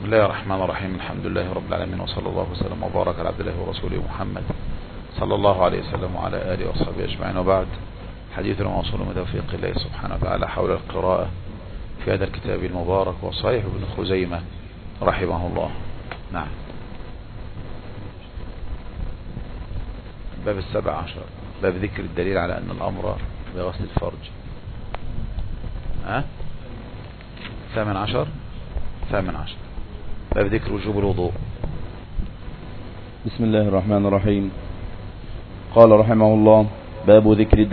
بسم الله الرحمن الرحيم. الحمد لله رب العالمين، وصلى الله وسلم وبارك على عبد الله ورسوله محمد صلى الله عليه وسلم وعلى آله وصحبه أجمعين، وبعد. حديثنا موصول من توفيق الله سبحانه وتعالى حول القراءة في هذا الكتاب المبارك وصحيح ابن خزيمة رحمه الله. نعم. باب 17، باب ذكر الدليل على أن الأمر بغسل الفرج. 18 باب ذكر وجوب الوضوء. بسم الله الرحمن الرحيم. قال رحمه الله: باب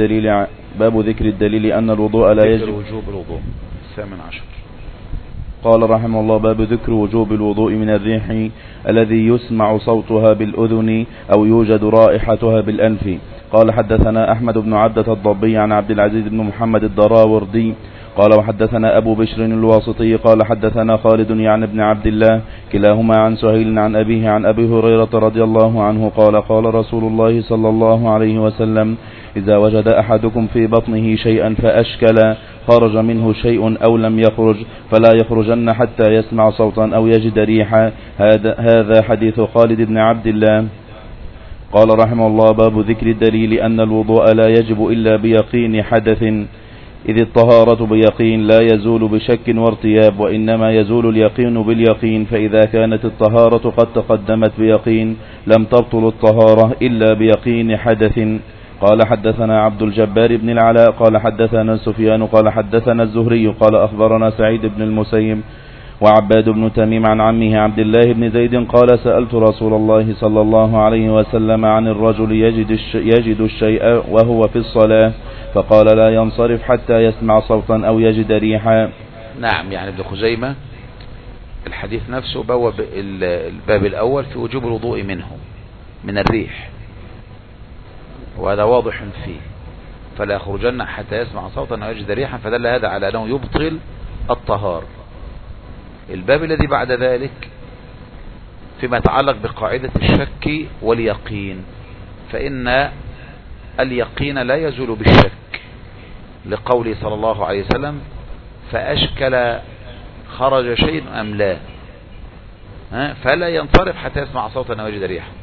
ذكر الدليل أن الوضوء لا يجب. وجوب الوضوء 18. قال رحمه الله: باب ذكر وجوب الوضوء من الريح الذي يسمع صوتها بالأذن أو يوجد رائحتها بالأنف. قال: حدثنا أحمد بن عبدة الضبي عن عبد العزيز بن محمد الدراوردي قال: وحدثنا أبو بشر الواسطي قال: حدثنا خالد يعني ابن عبد الله كلاهما عن سهيل عن أبيه عن أبي هريرة رضي الله عنه قال: قال رسول الله صلى الله عليه وسلم: إذا وجد أحدكم في بطنه شيئا فأشكل خرج منه شيء أو لم يخرج فلا يخرجن حتى يسمع صوتا أو يجد ريحا. هذا حديث خالد بن عبد الله. قال رحمه الله: باب ذكر الدليل أن الوضوء لا يجب إلا بيقين حدث، إذ الطهارة بيقين لا يزول بشك وارتياب، وإنما يزول اليقين باليقين، فإذا كانت الطهارة قد تقدمت بيقين لم تبطل الطهارة إلا بيقين حدث. قال: حدثنا عبد الجبار بن العلاء قال: حدثنا سفيان قال: حدثنا الزهري قال: أخبرنا سعيد بن المسيب وعباد بن تميم عن عمه عبد الله بن زيد قال: سألت رسول الله صلى الله عليه وسلم عن الرجل يجد الشيء وهو في الصلاة، فقال: لا ينصرف حتى يسمع صوتا أو يجد ريحا. نعم. يعني ابن خزيمة الحديث نفسه بواب الباب الأول في وجوب الوضوء منه من الريح، وهذا واضح فيه، فلا يخرجن حتى يسمع صوتا أو يجد ريحا، فدل هذا على أنه يبطل الطهار. الباب الذي بعد ذلك فيما يتعلق بقاعدة الشك واليقين، فإن اليقين لا يزول بالشك، لقوله صلى الله عليه وسلم: فأشكل خرج شيء أم لا، فلا ينصرف حتى يسمع صوتا أو يجد ريحا.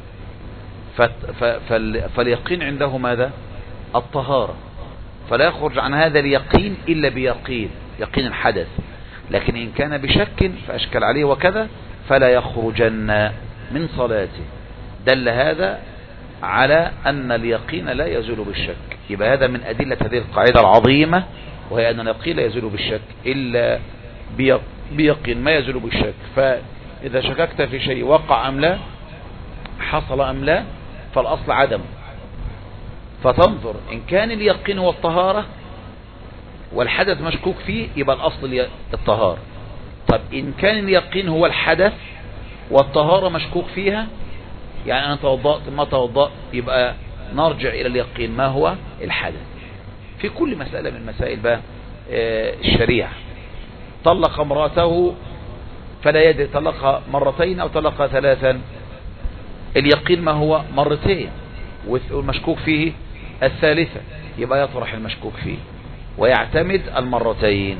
فاليقين عنده ماذا؟ الطهارة، فلا يخرج عن هذا اليقين إلا بيقين، يقين الحدث. لكن إن كان بشك فأشكل عليه وكذا فلا يخرجن من صلاته. دل هذا على أن اليقين لا يزول بالشك. يبقى هذا من أدلة هذه القاعدة العظيمة، وهي أن اليقين لا يزول بالشك إلا بيقين ما يزول بالشك. فإذا شككت في شيء وقع أم لا، حصل أم لا، فالأصل عدم، فتنظر إن كان اليقين هو الطهارة والحدث مشكوك فيه، يبقى الأصل الطهارة. طب إن كان اليقين هو الحدث والطهارة مشكوك فيها، يعني أنا توضأت ما توضأت، يبقى نرجع إلى اليقين ما هو الحدث في كل مسألة من مسائل بقى الشريعة. طلق امرأته فلا يدري طلقها مرتين أو طلقها ثلاثا، اليقين ما هو؟ مرتين، والمشكوك فيه الثالثة، يبقى يطرح المشكوك فيه ويعتمد المرتين.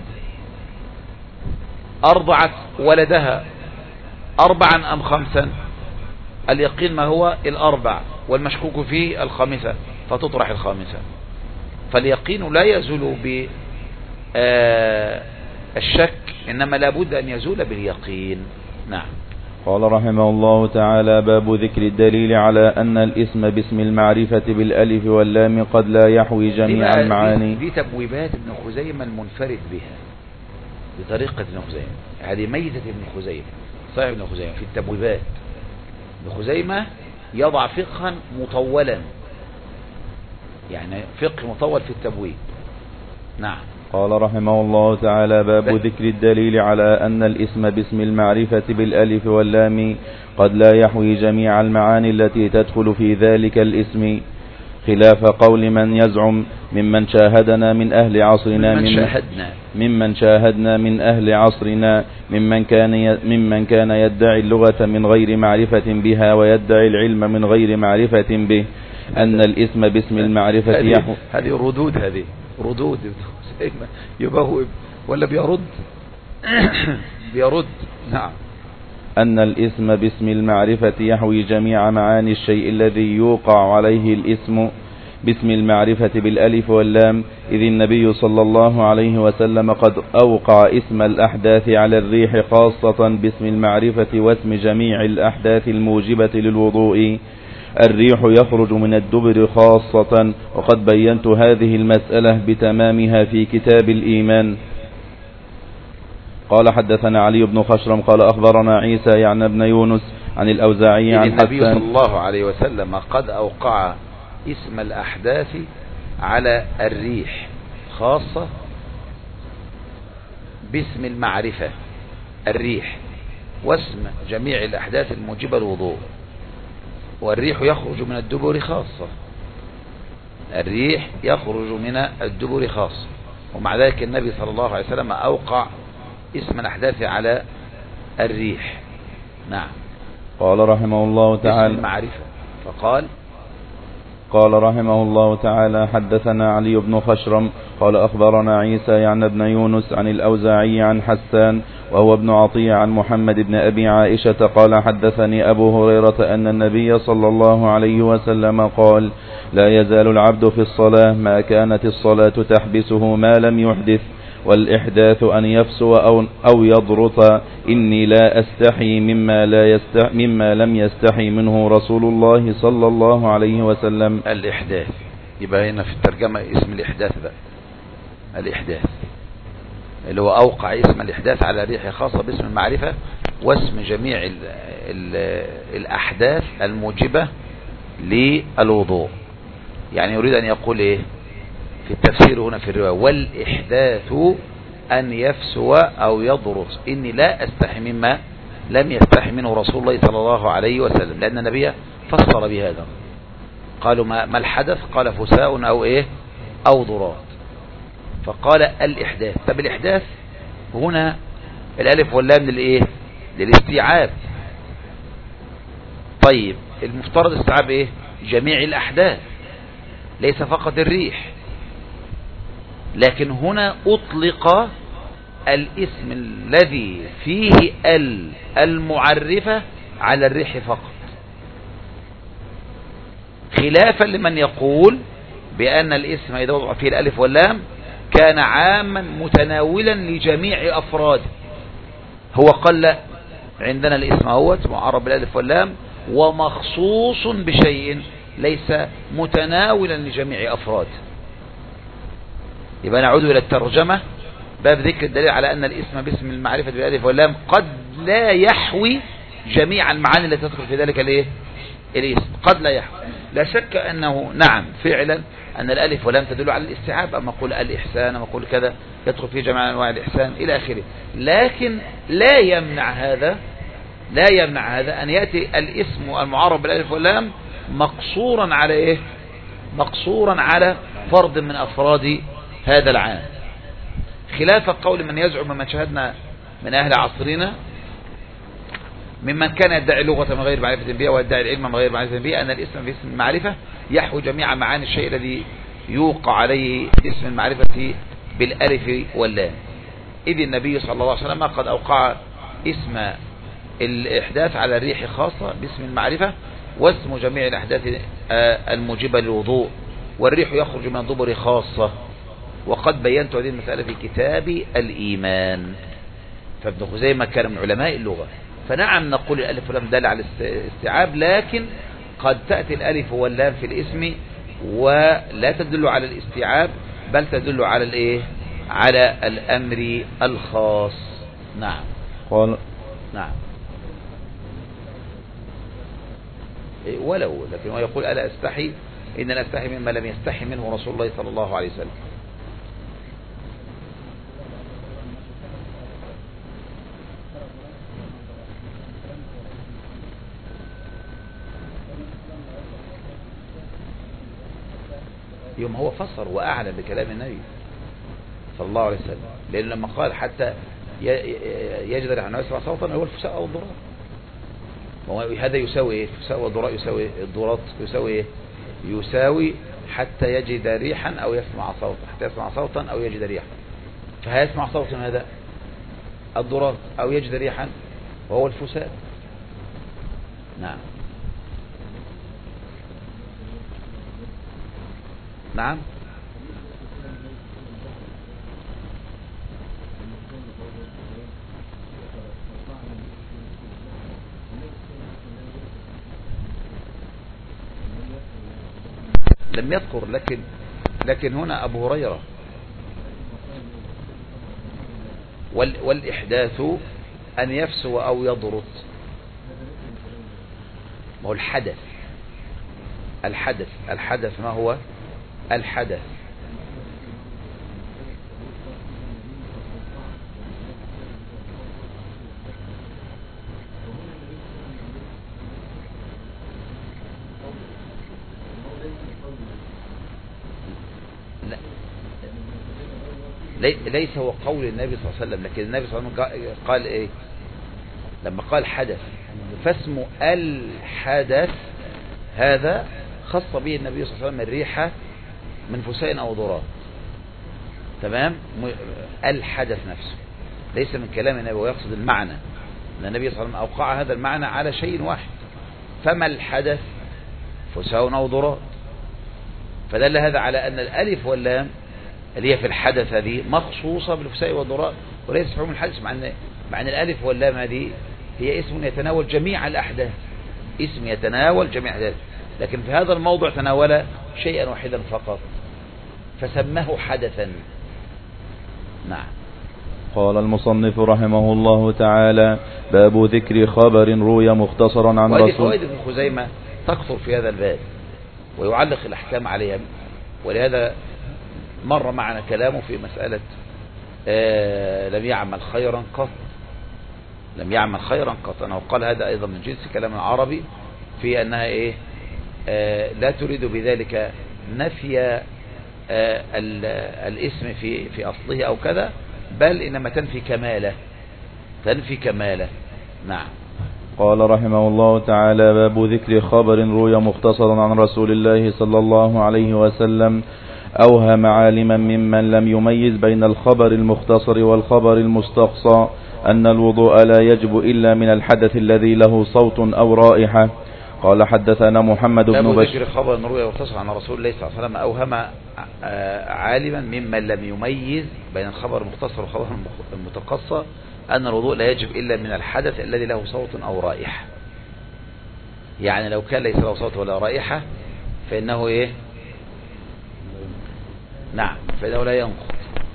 أرضعت ولدها 4 أم 5، اليقين ما هو؟ 4، والمشكوك فيه 5، فتطرح 5. فاليقين لا يزول بالشك، إنما لابد أن يزول باليقين. نعم. قال رحمه الله تعالى: باب ذكر الدليل على أن الاسم باسم المعرفة بالألف واللام قد لا يحوي جميع المعاني. دي تبويبات ابن خزيمة المنفرد بها بطريقة ابن خزيمة، هذه ميزة ابن خزيمة صحيح ابن خزيمة في التبويبات. ابن خزيمة يضع فقها مطولا، يعني فقه مطول في التبويب. نعم. قال رحمه الله تعالى: باب ذكر الدليل على أن الاسم باسم المعرفة بالألف واللام قد لا يحوي جميع المعاني التي تدخل في ذلك الاسم، خلاف قول من يزعم ممن شاهدنا من أهل عصرنا ممن شاهدنا من أهل عصرنا ممن كان يدعي اللغة من غير معرفة بها ويدعي العلم من غير معرفة به، أن الاسم باسم المعرفة هذه ردود يبوب ولا بيرد بيرد. نعم. أن الاسم باسم المعرفة يحوي جميع معاني الشيء الذي يوقع عليه الاسم باسم المعرفة بالألف واللام، إذ النبي صلى الله عليه وسلم قد أوقع اسم الأحداث على الريح خاصة باسم المعرفة واسم جميع الأحداث الموجبة للوضوء. الريح يخرج من الدبر خاصة، وقد بينت هذه المسألة بتمامها في كتاب الإيمان. قال حدثنا علي بن خشرم قال أخبرنا عيسى يعني ابن يونس عن الأوزاعي عن النبي حسان صلى الله عليه وسلم قد أوقع اسم الأحداث على الريح خاصة باسم المعرفة الريح واسم جميع الأحداث الموجبة الوضوء. والريح يخرج من الدبر خاصة، الريح يخرج من الدبر خاصة، ومع ذلك النبي صلى الله عليه وسلم أوقع اسم الأحداث على الريح. نعم. قال رحمه الله تعالى اسم المعرفة فقال قال رحمه الله تعالى حدثنا علي بن خشرم قال أخبرنا عيسى يعني ابن يونس عن الأوزاعي عن حسان وهو ابن عطية عن محمد بن أبي عائشة قال حدثني أبو هريرة أن النبي صلى الله عليه وسلم قال لا يزال العبد في الصلاة ما كانت الصلاة تحبسه ما لم يحدث، والإحداث أن يفسو أو يضرط، إني لا أستحي مما لم يستحي منه رسول الله صلى الله عليه وسلم. الإحداث يبقى هنا في الترجمة اسم الإحداث بقى، الإحداث اللي هو أوقع اسم الإحداث على ريح خاصة باسم المعرفة واسم جميع الأحداث الموجبة للوضوء. يعني يريد أن يقول إيه في التفسير هنا في الرواية والإحداث أن يفسو أو يضرط، إني لا أستحي مما لم يستحي منه رسول الله صلى الله عليه وسلم، لأن النبي فسر بهذا. قالوا ما الحدث؟ قال فساء أو إيه أو ضراط، فقال الإحداث. طب الإحداث هنا الألف واللام للإيه للاستيعاب. طيب المفترض استيعاب إيه جميع الأحداث ليس فقط الريح، لكن هنا أطلق الاسم الذي فيه المعرفة على الريح فقط، خلافا لمن يقول بأن الاسم إذا وضع فيه الألف واللام كان عاما متناولا لجميع أفراده. هو قال لا، عندنا الاسم هو معرب بالألف واللام ومخصوص بشيء ليس متناولا لجميع أفراده. يبقى نعود إلى الترجمة، باب ذكر الدليل على أن الاسم باسم المعرفة بالألف واللام قد لا يحوي جميع المعاني التي تدخل في ذلك الاسم، قد لا يحوي. لا شك أنه نعم فعلا أن الألف واللام تدل على الاستيعاب، أما أقول الإحسان أما أقول كذا يدخل فيه جميع أنواع الإحسان إلى آخره، لكن لا يمنع هذا أن يأتي الاسم المعرب بالألف واللام مقصورا على إيه مقصورا على فرد من أفراد هذا العام، خلاف قول من يزعم من شاهدنا من أهل عصرنا ممن كان يدعي لغة من غير معرفة بها ويدعي العلم من غير معرفة بها أن الاسم في اسم المعرفة يحوي جميع معاني الشيء الذي يوقع عليه اسم المعرفة بالألف واللام، إذ النبي صلى الله عليه وسلم قد أوقع اسم الإحداث على الريح خاصة باسم المعرفة واسم جميع الأحداث الموجبة للوضوء، والريح يخرج من الدبر خاصة، وقد بينت هذه المسألة في كتاب الإيمان. فابن خزيمة كان من علماء اللغة، فنعم نقول الألف واللام دال على الاستيعاب، لكن قد تأتي الألف واللام في الاسم ولا تدل على الاستيعاب بل تدل على الايه على الأمر الخاص. نعم قال نعم ولو، لكن هو يقول ألا أستحي إن لا أستحي مما لم يستحي منه رسول الله صلى الله عليه وسلم. يوم هو فسر وأعلم بكلام النبي صلى الله عليه وسلم، لأنه لما قال حتى يجد ريحا ويسمع صوتا هو الفساء أو الضراط، هذا يساوي ايه؟ الفساء والضراط يساوي الضراط يساوي ايه؟ يساوي حتى يجد ريحا أو يسمع صوتا، حتى يسمع صوتا أو يجد ريحا، فهيسمع صوتا هذا الضراط أو يجد ريحا وهو الفساد. نعم. نعم. لم يذكر، لكن هنا أبو هريرة. والإحداث أن يفسو أو يضرط. ما هو الحدث ما هو الحدث؟ ليس هو قول النبي صلى الله عليه وسلم، لكن النبي صلى الله عليه وسلم قال ايه لما قال حدث؟ فاسم الحدث هذا خص به النبي صلى الله عليه وسلم الريحة من فساء أو ضرار. تمام. الحدث نفسه ليس من كلام النبي، ويقصد المعنى أن النبي صلى الله عليه وسلم أوقع هذا المعنى على شيء واحد. فما الحدث؟ فساء أو ضرار. فدل هذا على أن الألف واللام اللي هي في الحدث هذه مخصوصة بالفساء والضرار، وليس في حكم الحدث، مع أن الألف واللام هذه هي اسم يتناول جميع الأحداث، اسم يتناول جميع الأحداث، لكن في هذا الموضع تناول شيئا واحدا فقط فسماه حدثا. نعم. قال المصنف رحمه الله تعالى: باب ذكر خبر روي مختصرا عن رسول. فوائد ابن خزيمة تكثر في هذا الباب ويعلق الأحكام عليها، ولهذا مر معنا كلامه في مسألة لم يعمل خيرا قط. لم يعمل خيرا قط. أنا وقال هذا أيضا من جنس كلام العربي في أنها إيه لا تريد بذلك نفي الاسم في أصله أو كذا، بل إنما تنفي كماله. نعم. قال رحمه الله تعالى: باب ذكر خبر روي مختصرا عن رسول الله صلى الله عليه وسلم أوهم عالما ممن لم يميز بين الخبر المختصر والخبر المستقصى أن الوضوء لا يجب إلا من الحدث الذي له صوت أو رائحة. قال حدثنا محمد بن بشر. باب ذكر خبر روي مختصر عن رسول الله صلى الله عليه وسلم أوهم عالما ممن لم يميز بين الخبر المختصر والخبر المتقصى أن الوضوء لا يجب إلا من الحدث الذي له صوت أو رائحة. يعني لو كان ليس له صوت ولا رائحة فإنه إيه؟ نعم، فإنه لا ينقض.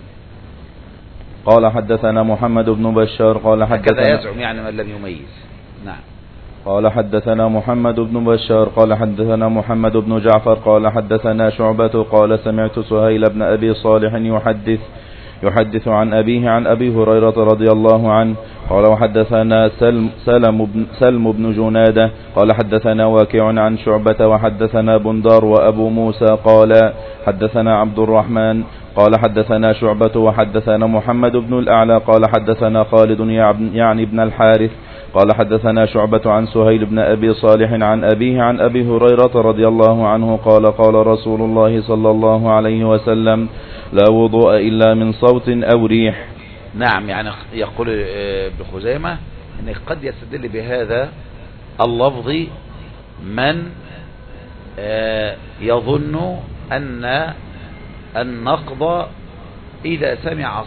قال حدثنا محمد بن بشار قال حدثنا كذا يزعم يعني من لم يميز. نعم. قال حدثنا محمد بن بشار قال حدثنا محمد بن جعفر قال حدثنا شعبة قال سمعت سهيل بن أبي صالح يحدث عن أبيه عن أبي هريرة رضي الله عنه قال وحدثنا سلم بن جنادة قال حدثنا واكع عن شعبة وحدثنا بندار وأبو موسى قال حدثنا عبد الرحمن قال حدثنا شعبة وحدثنا محمد بن الأعلى قال حدثنا خالد يعني ابن الحارث قال حدثنا شعبة عن سهيل بن أبي صالح عن أبيه عن أبي هريرة رضي الله عنه قال قال رسول الله صلى الله عليه وسلم: لا وضوء إلا من صوت أو ريح. نعم. يعني يقول ابن خزيمة أن قد يستدل بهذا اللفظ من يظن أن النقض إذا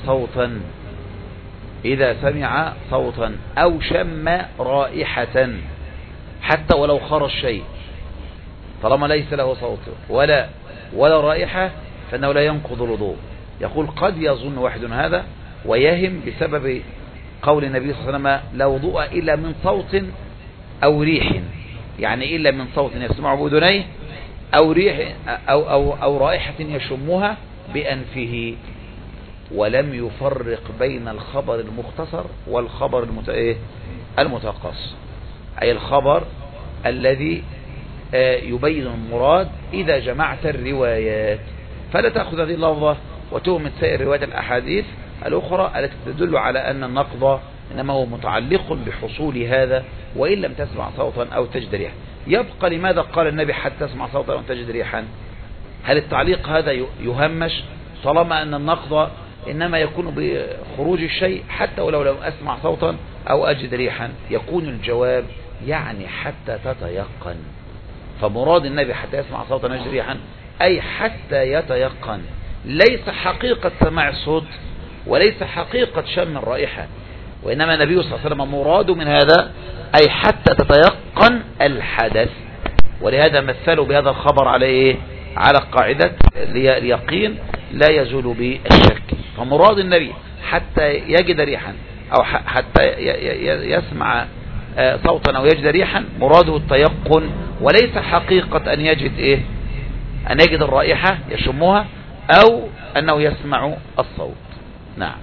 سمع صوتا أو شم رائحة حتى ولو خرج شيء، طالما ليس له صوت ولا رائحة فإنه لا ينقض الوضوء. يقول قد يظن واحد هذا ويهم بسبب قول النبي صلى الله عليه وسلم: لا وضوء إلا من صوت أو ريح، يعني إلا من صوت يسمعه بأذنيه أو ريح أو رائحة يشمها بأنفه، ولم يفرق بين الخبر المختصر والخبر المتقص، أي الخبر الذي يبين المراد إذا جمعت الروايات. فلا تأخذ هذه اللفظة وتؤمن سائر روايات الأحاديث الأخرى التي تدل على أن النقض إنما هو متعلق بحصول هذا وإن لم تسمع صوتا أو تجد ريحا. يبقى لماذا قال النبي حتى تسمع صوتا أو تجد ريحا؟ هل التعليق هذا يهمش طالما أن النقض إنما يكون بخروج الشيء حتى ولو لم أسمع صوتا أو أجد ريحا، يكون الجواب يعني حتى تتيقن. فمراد النبي حتى يسمع صوتا أو يجد ريحا أي حتى يتيقن، ليس حقيقة سماع الصوت وليس حقيقة شم الرائحة، وإنما النبي صلى الله عليه وسلم مراد من هذا أي حتى تتيقن الحدث. ولهذا مثلوا بهذا الخبر على إيه؟ على قاعدة اليقين لا يزول بالشك. فمراد النبي حتى يجد ريحا أو حتى يسمع صوتا أو يجد ريحا، مراده التيقن وليس حقيقة أن يجد إيه؟ أن يجد الرائحة يشمها أو أنه يسمع الصوت. نعم.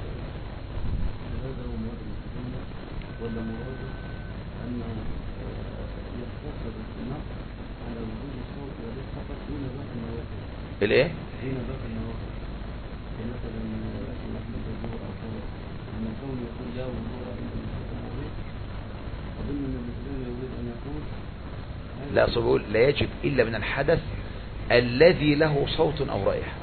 الايه؟ لا أقول لا يجب إلا من الحدث الذي له صوت أو رائحة،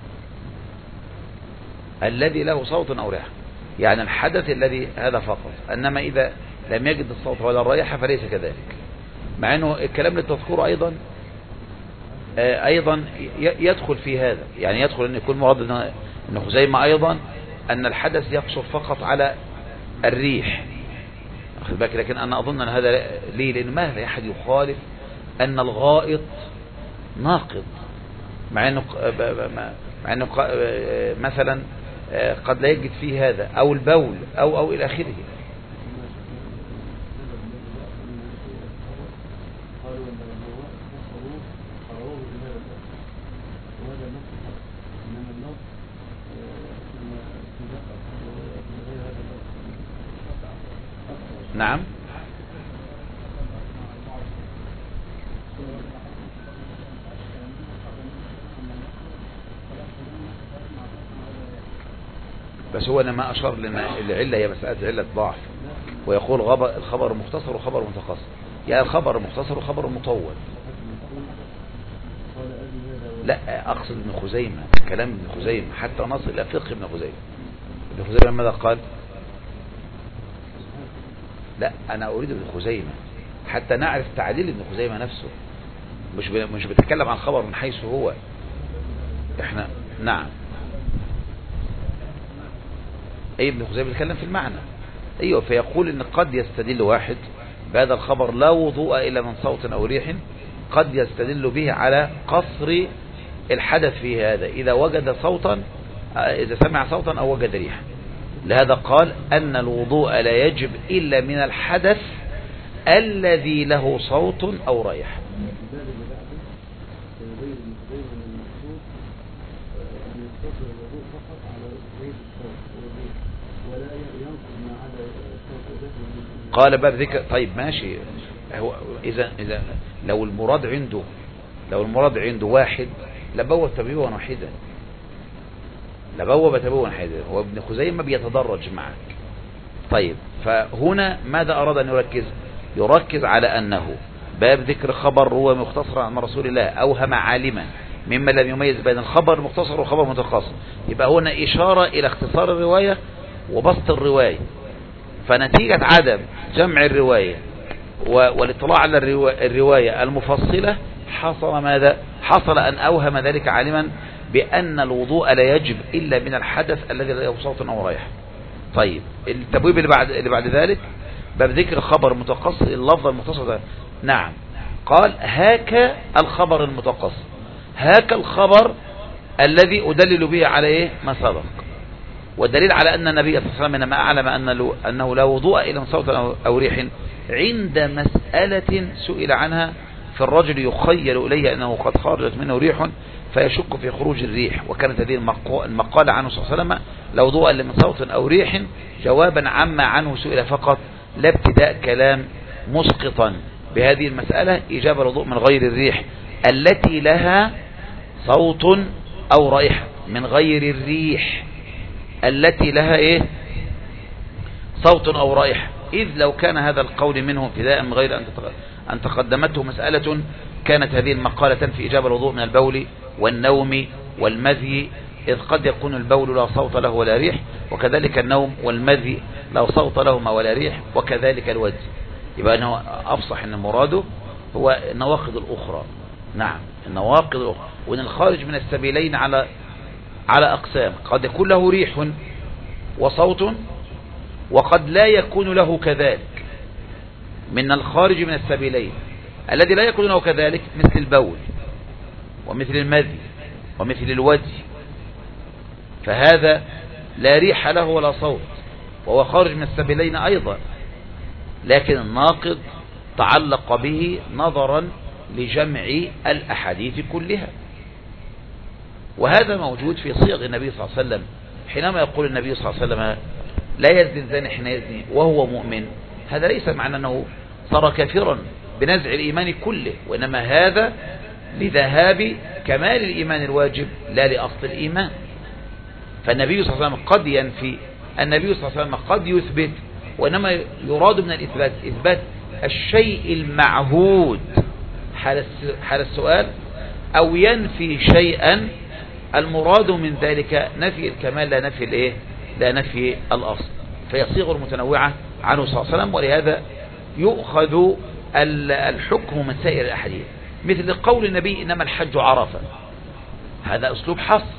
الذي له صوت أو رائحة، يعني الحدث الذي هذا فقط. أنما إذا لم يجد الصوت ولا الرائحة فليس كذلك، مع أنه الكلام للتذكر أيضا يدخل في هذا، يعني يدخل أن يكون مراد أن خزيمة أيضا أن الحدث يقصر فقط على الريح، أخذ بالك. لكن أنا أظن أن هذا ليه؟ لأن ما في أحد يخالف أن الغائط ناقض، مع أنه مثلا قد لا يجد فيه هذا أو البول أو إلى آخره. نعم. بس هو لما أشار لنا العلة هي مسألة علة ضعف، ويقول الخبر مختصر وخبر متقصر، يعني الخبر مختصر وخبر مطول. لا أقصد ابن خزيمة، كلام ابن خزيمة حتى نصل إلى فقه ابن خزيمة. ابن خزيمة ماذا قال؟ لا أنا أريد ابن خزيمة حتى نعرف تعليل ابن خزيمة نفسه، مش بتكلم عن الخبر من حيث هو احنا. نعم. أي ابن خزيمة بيتكلم في المعنى. أيوة. فيقول إن قد يستدل واحد بهذا الخبر لا وضوء إلا من صوت أو ريح، قد يستدل به على قصر الحدث في هذا إذا وجد صوتا، إذا سمع صوتا أو وجد ريحا. لهذا قال أن الوضوء لا يجب إلا من الحدث الذي له صوت أو رائحة. قال باب ذكر. طيب ماشي. هو إذا لو المراد عنده واحد لبوب تبويبا واحدا، لبوب تبويبا واحدا. هو ابن خزيمة بيتدرج معك. طيب فهنا ماذا أراد أن يركز على أنه باب ذكر خبر روى مختصرا عن رسول الله أوهم عالما مما لم يميز بين الخبر المختصر والخبر المتقصر. يبقى هنا إشارة إلى اختصار الرواية وبسط الرواية. فنتيجة عدم جمع الرواية والاطلاع على الرواية المفصلة حصل ماذا؟ حصل أن أوهم ذلك عالما بأن الوضوء لا يجب إلا من الحدث الذي له صوت أو رائحة. طيب التبويب اللي بعد ذلك باب ذكر خبر متقصر، اللفظ المختصر. نعم. قال هاك الخبر المتقصر، هاك الخبر الذي أدلل به على إيه؟ ما سبق. والدليل على أن النبي صلى الله عليه وسلم لما أعلم أنه لا وضوء إلا من صوت أو ريح عند مسألة سئل عنها في الرجل يخيل إليه أنه قد خرجت منه ريح فيشك في خروج الريح، وكانت هذه المقالة عنه صلى الله عليه وسلم لا وضوء إلا من صوت أو ريح جوابا عما عنه سئل فقط، لا ابتداء كلام مسقطا بهذه المسألة إجابة الوضوء من غير الريح التي لها صوت أو رائحة، من غير الريح التي لها إيه؟ صوت أو رائحة. إذ لو كان هذا القول منه ابتداء من غير أن تقدمته مسألة كانت هذه المقالة في إجابة الوضوء من البول والنوم والمذي، إذ قد يكون البول لا صوت له ولا ريح، وكذلك النوم والمذي لا صوت لهما ولا ريح، وكذلك الودي. يبقى أنه أفصح أن مراده هو النواقض الأخرى. نعم، النواقض الأخرى. وأن الخارج من السبيلين على أقسام، قد يكون له ريح وصوت، وقد لا يكون له كذلك. من الخارج من السبيلين الذي لا يكون له كذلك مثل البول ومثل المذي ومثل الودي، فهذا لا ريح له ولا صوت وهو خارج من السبيلين أيضا، لكن الناقض تعلق به نظرا لجمع الأحاديث كلها. وهذا موجود في صيغ النبي صلى الله عليه وسلم، حينما يقول النبي صلى الله عليه وسلم لا يزني الزاني حين يزني وهو مؤمن، هذا ليس معنى أنه صار كافرا بنزع الإيمان كله، وإنما هذا لذهاب كمال الإيمان الواجب لا لأصل الإيمان. فالنبي صلى الله عليه وسلم قد ينفي، النبي صلى الله عليه وسلم قد يثبت، وإنما يراد من الإثبات إثبات الشيء المعهود حال السؤال، أو ينفي شيئا المراد من ذلك نفي الكمال لا نفي الأصل. فيصيغ المتنوعة عنه صلى الله عليه وسلم، ولهذا يؤخذ الحكم من سائر الأحاديث، مثل قول النبي إنما الحج عرفة، هذا أسلوب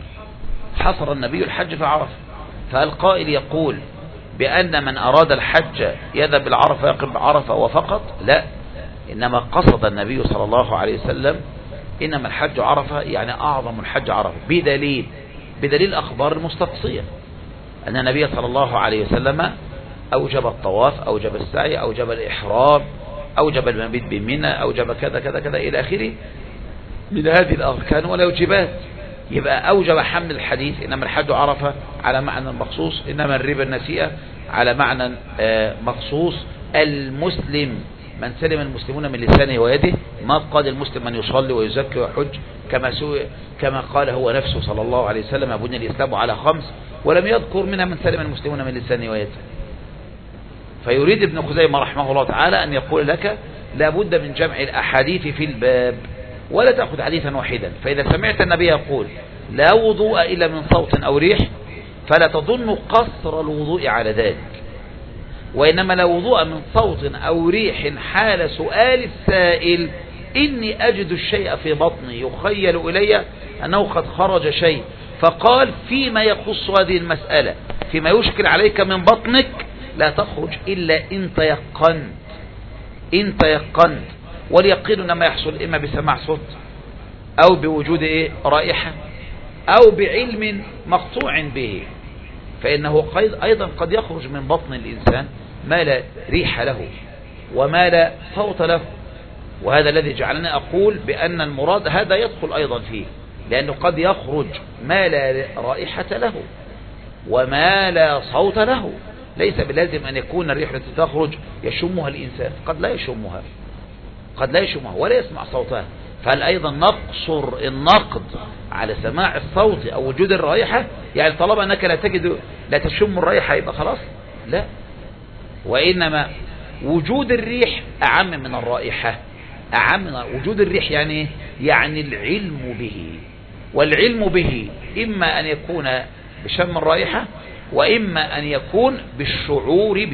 حصر النبي الحج في عرفة. فالقائل يقول بأن من أراد الحج يذهب بالعرفة يقف بعرفة وفقط، لا، إنما قصد النبي صلى الله عليه وسلم إنما الحج عرفة، يعني أعظم الحج عرفة، بدليل أخبار المستقصية أن النبي صلى الله عليه وسلم أوجب الطواف، أوجب السعي، أوجب الإحرام، أوجب المبيت بمنى، أوجب كذا كذا كذا إلى آخره من هذه الأركان والواجبات. يبقى أوجب حمل الحديث إنما الحج عرفة على معنى مخصوص، إنما الربا النسيئة على معنى مخصوص. المسلم من سلم المسلمون من لسانه ويده، ما قال المسلم من يصلي ويزكي ويحج كما قال هو نفسه صلى الله عليه وسلم بني الإسلام على 5، ولم يذكر منها من سلم المسلمون من لسانه ويده. فيريد ابن خزيمة رحمه الله تعالى أن يقول لك لا بد من جمع الأحاديث في الباب، ولا تأخذ حديثا واحدا. فإذا سمعت النبي يقول لا وضوء إلا من صوت أو ريح، فلا تظن قصر الوضوء على ذلك، وإنما لا وضوء من صوت أو ريح حال سؤال السائل إني أجد الشيء في بطني يخيل إلي أنه قد خرج شيء، فقال فيما يخص هذه المسألة فيما يشكل عليك من بطنك لا تخرج إلا إن تيقنت. واليقين إنما يحصل إما بسماع صوت أو بوجود رائحة أو بعلم مقطوع به، فإنه أيضا قد يخرج من بطن الإنسان ما لا ريح له وما لا صوت له. وهذا الذي جعلني أقول بأن المراد هذا يدخل أيضا فيه، لأنه قد يخرج ما لا رائحة له وما لا صوت له. ليس بلازم أن يكون الريح التي تخرج يشمها الإنسان، قد لا يشمها ولا يسمع صوتها. فهل أيضا نقصر النقد على سماع الصوت أو وجود الرائحة؟ يعني طالما أنك لا تشم الرائحة يبقى خلاص؟ لا، وإنما وجود الريح أعم من الرائحة. وجود الريح يعني العلم به، والعلم به إما أن يكون بشم الرائحة، وإما أن يكون بالشعور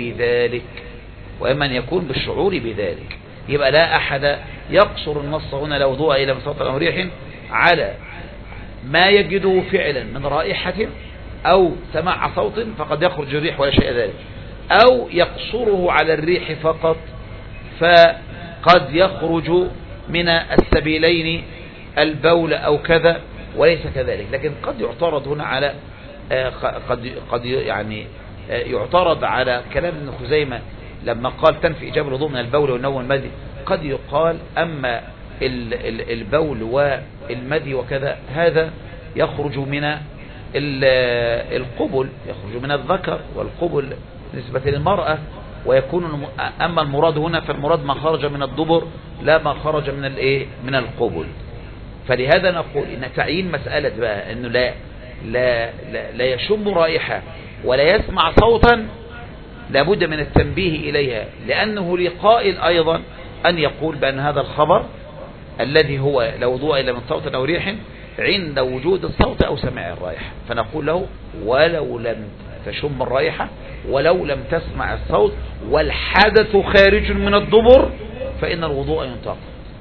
بذلك. يبقى لا أحد يقصر النص هنا لا وضوء إلا من صوت أو ريح على ما يجده فعلا من رائحة أو سماع صوت فقد يخرج الريح ولا شيء ذلك، أو يقصره على الريح فقط فقد يخرج من السبيلين البول أو كذا وليس كذلك. لكن قد يعترض هنا على قد يعترض على كلام ابن خزيمة لما قال تنفي إيجاب الوضوء من البول والنوم والمذي. قد يقال أما البول والمذي وكذا هذا يخرج من القبل، يخرج من الذكر، والقبل نسبة للمرأة، ويكون أما المراد هنا فالمراد ما خرج من الدبر لا ما خرج من القبل. فلهذا نقول إن تعيين مسألة بقى أنه لا يشم رائحة ولا يسمع صوتا لابد من التنبيه إليها، لأنه لقائل أيضا أن يقول بأن هذا الخبر الذي هو لا وضوء إلا من صوت أو ريح عند وجود الصوت أو سماع الرائحة، فنقول له ولو لم تشم الرائحة ولو لم تسمع الصوت، والحدث خارج من الدبر فإن الوضوء ينتقض،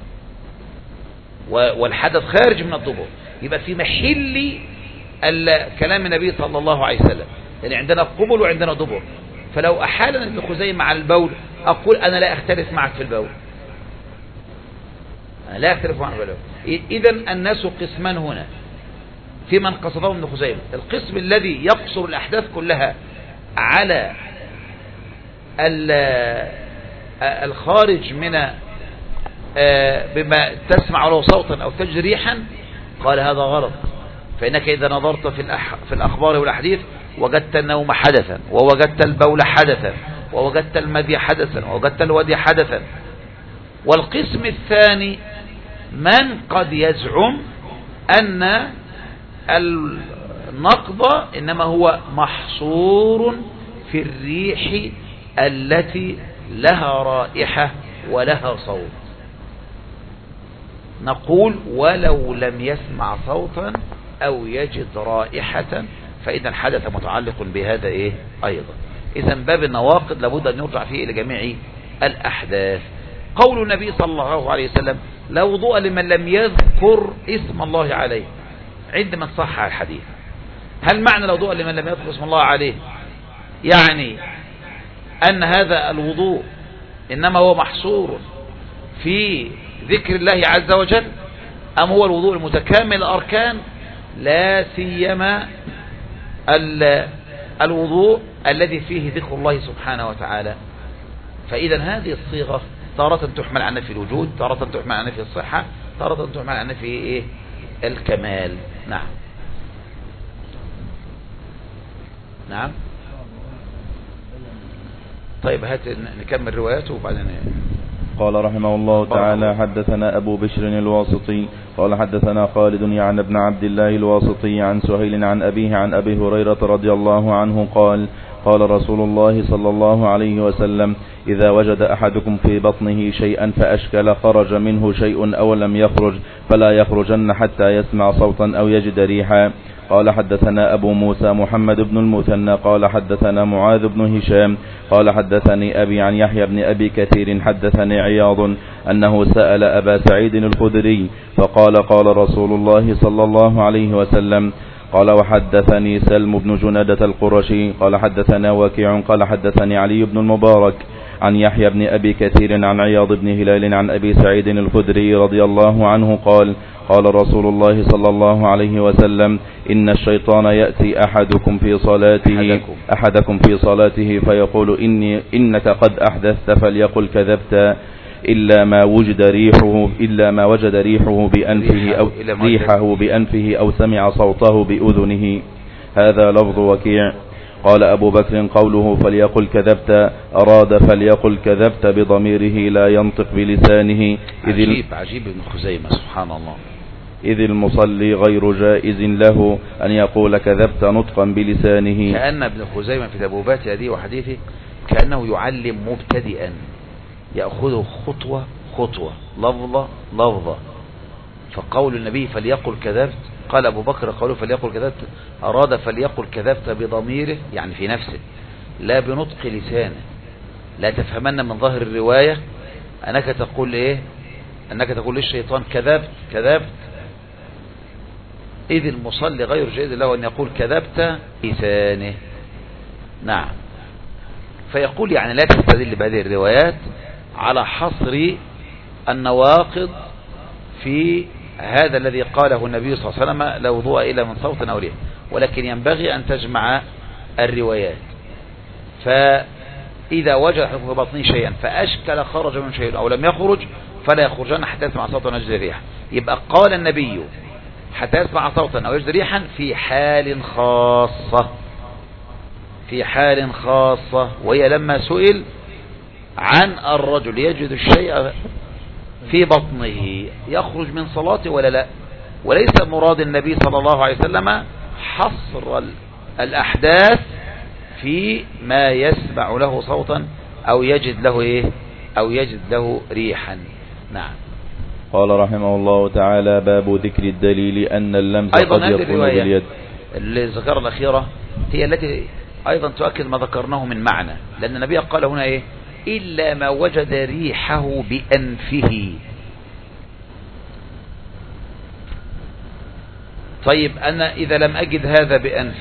والحدث خارج من الدبر. يبقى في محل كلام النبي صلى الله عليه وسلم، يعني عندنا قبل وعندنا دبر. فلو أحالنا ابن خزيمة على البول أقول أنا لا أختلف معك في البول، أنا لا أختلف معك في البول. إذن الناس قسمان هنا في من قصده ابن خزيمة. القسم الذي يقصر الأحداث كلها على الخارج من بما تسمع له صوتا أو تجد ريحا، قال هذا غلط، فإنك إذا نظرت في الأخبار والأحاديث وجدت النوم حدثا، ووجدت البول حدثا، ووجدت المذي حدثا، ووجدت الودي حدثا. والقسم الثاني من قد يزعم أن النقض إنما هو محصور في الريح التي لها رائحة ولها صوت. نقول ولو لم يسمع صوتا أو يجد رائحة فإذا الحدث متعلق بهذا أيضا. إذا باب النواقض لابد أن يرجع فيه إلى جميع الأحداث. قول النبي صلى الله عليه وسلم لا وضوء لمن لم يذكر اسم الله عليه عندما صح الحديث. هل معنى لا وضوء لمن لم يذكر اسم الله عليه يعني أن هذا الوضوء إنما هو محصور في ذكر الله عز وجل، أم هو الوضوء المتكامل الأركان، لا سيما الوضوء الذي فيه ذكر الله سبحانه وتعالى؟ فإذا هذه الصيغة تارة تحمل على نفي الوجود، تارة تحمل على نفي الصحة، تارة تحمل على نفي الكمال. نعم نعم. طيب هات نكمل رواياته وبعدين. قال رحمه الله تعالى حدثنا أبو بشر الواسطي قال حدثنا خالد يعني ابن عبد الله الواسطي عن سهيل عن أبيه عن أبي هريرة رضي الله عنه قال قال رسول الله صلى الله عليه وسلم إذا وجد أحدكم في بطنه شيئا فأشكل خرج منه شيء أو لم يخرج فلا يخرجن حتى يسمع صوتا أو يجد ريحا. قال حدثنا أبو موسى محمد بن المثنى قال حدثنا معاذ بن هشام قال حدثني أبي عن يحيى بن أبي كثير حدثني عياض أنه سأل أبا سعيد الخدري فقال قال رسول الله صلى الله عليه وسلم قال وحدثني سلم بن جنادة القرشي قال حدثنا وكيع قال حدثني علي بن المبارك عن يحيى بن أبي كثير عن عياض بن هلال عن أبي سعيد الخدري رضي الله عنه قال قال رسول الله صلى الله عليه وسلم إن الشيطان يأتي أحدكم في صلاته فيقول إنك قد أحدثت فليقل كذبت إلا ما وجد ريحه بأنفه أو سمع صوته بأذنه. هذا لفظ وكيع. قال أبو بكر قوله فليقل كذبت أراد فليقل كذبت بضميره لا ينطق بلسانه. عجيب ابن خزيمة سبحان الله. إذ المصلي غير جائز له أن يقول كذبت نطقا بلسانه. كأن ابن خزيمة في ذبوبات هذه وحديثه كأنه يعلم مبتدئا يأخذ خطوة خطوة لفظة لفظة. فقول النبي فليقل كذبت، قال أبو بكر قوله فليقل كذبت أراد فليقل كذبت بضميره يعني في نفسه لا بنطق لسانه. لا تفهمن من ظاهر الرواية أنك تقول أنك تقول للشيطان كذبت إذ المصلي غير جائز له أن يقول كذبت لسانه. نعم. فيقول يعني لا تستدل بهذه الروايات على حصر النواقض في هذا الذي قاله النبي صلى الله عليه وسلم لا وضوء إلا من صوت أو ريح، ولكن ينبغي أن تجمع الروايات. فإذا وجد في بطنه شيئا فأشكل خرج من شيء أو لم يخرج فلا يخرجن حتى يسمع صوتا أو يجد ريحا. يبقى قال النبي حتى يسمع صوتا أو يجد ريحا في حال خاصة، وهي لما سئل عن الرجل يجد الشيء في بطنه يخرج من صلاته ولا لا. وليس مراد النبي صلى الله عليه وسلم حصر الأحداث في ما يسمع له صوتا أو يجد له ريحا. نعم. قال رحمه الله تعالى باب ذكر الدليل أن اللمس قد يكون باليد. الذكر الأخيرة هي التي أيضا تؤكد ما ذكرناه من معنى، لأن النبي قال هنا إيه؟ إلا ما وجد ريحه بأنفه. طيب أنا إذا لم أجد هذا بأنفي،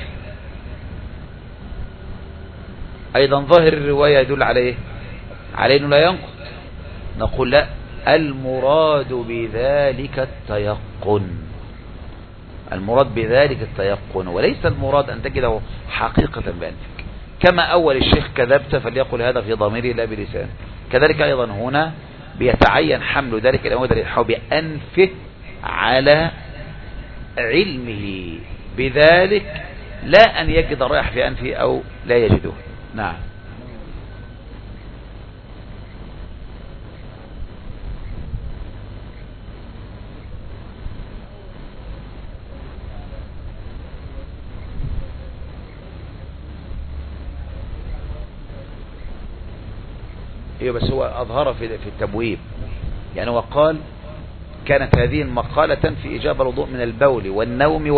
أيضا ظاهر الرواية يدل عليه أنه لا ينقض. نقول لا، المراد بذلك التيقن، المراد بذلك التيقن، وليس المراد أن تجده حقيقة بأنفك. كما أول الشيخ كذبت فليقل هذا في ضميري لا بلسان، كذلك أيضا هنا بيتعين حمل ذلك الأمر ريحه بأنفه على علمه بذلك، لا أن يجد الريح في أنفه أو لا يجده. نعم. ايوه بس هو اظهر في التبويب، يعني هو قال كانت هذه مقالة في إجابة الوضوء من البول والنوم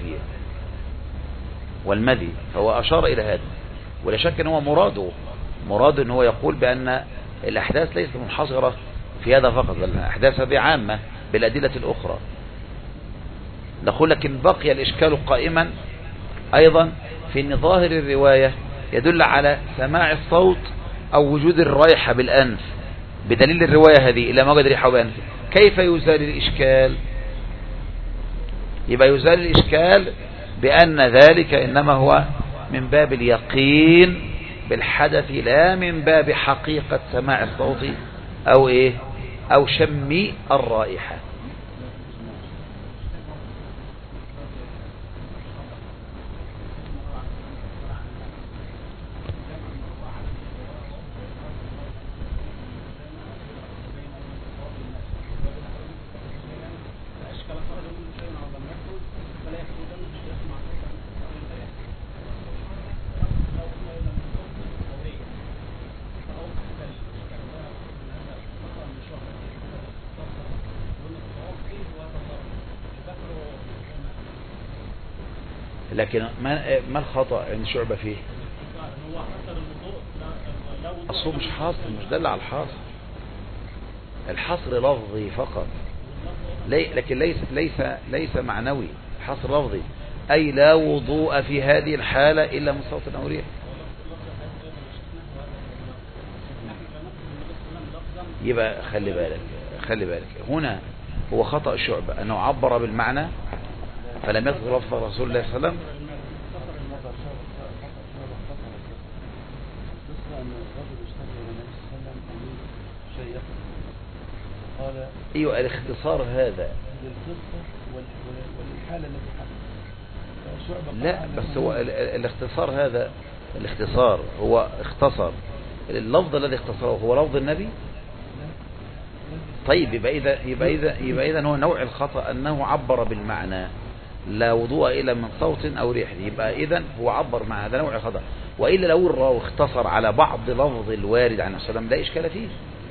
والمذي، فهو أشار إلى هذا، ولا شك أن هو مراد أن هو يقول بأن الأحداث ليست منحصرة في هذا فقط، بل الأحداث هذه عامة بالأدلة الأخرى. نقول لكن بقي الإشكال قائما أيضا في أن ظاهر الرواية يدل على سماع الصوت أو وجود الرائحة بالأنف، بدليل الرواية هذه إلا ما وجد ريحه بأنف. كيف يزال الإشكال؟ يبقى يزال الإشكال بأن ذلك إنما هو من باب اليقين بالحدث، لا من باب حقيقة سماع الصوت أو إيه أو شم الرائحة. لكن ما الخطأ عند شعبة فيه؟ أصله مش حاصر، مش دل على الحاصر، الحصر لفظي فقط، لكن ليس معنوي، حصر لفظي، أي لا وضوء في هذه الحالة إلا من صوت أو ريح. يبقى خلي بالك هنا هو خطأ شعبة أنه عبر بالمعنى فلم يذكر لفظ رسول الله صلى الله عليه وسلم. ايوه الاختصار هذا والحالة التي حدثت. لا بس هو الاختصار هذا، الاختصار هو اختصر اللفظ الذي اختصره هو لفظ النبي. طيب يبقى اذا هو نوع الخطأ انه عبر بالمعنى لا وضوء الا من صوت او ريح، يبقى اذا هو عبر مع هذا نوع الخطأ، والا لو الراوي اختصر على بعض لفظ الوارد عن السلام لا اشكال فيه.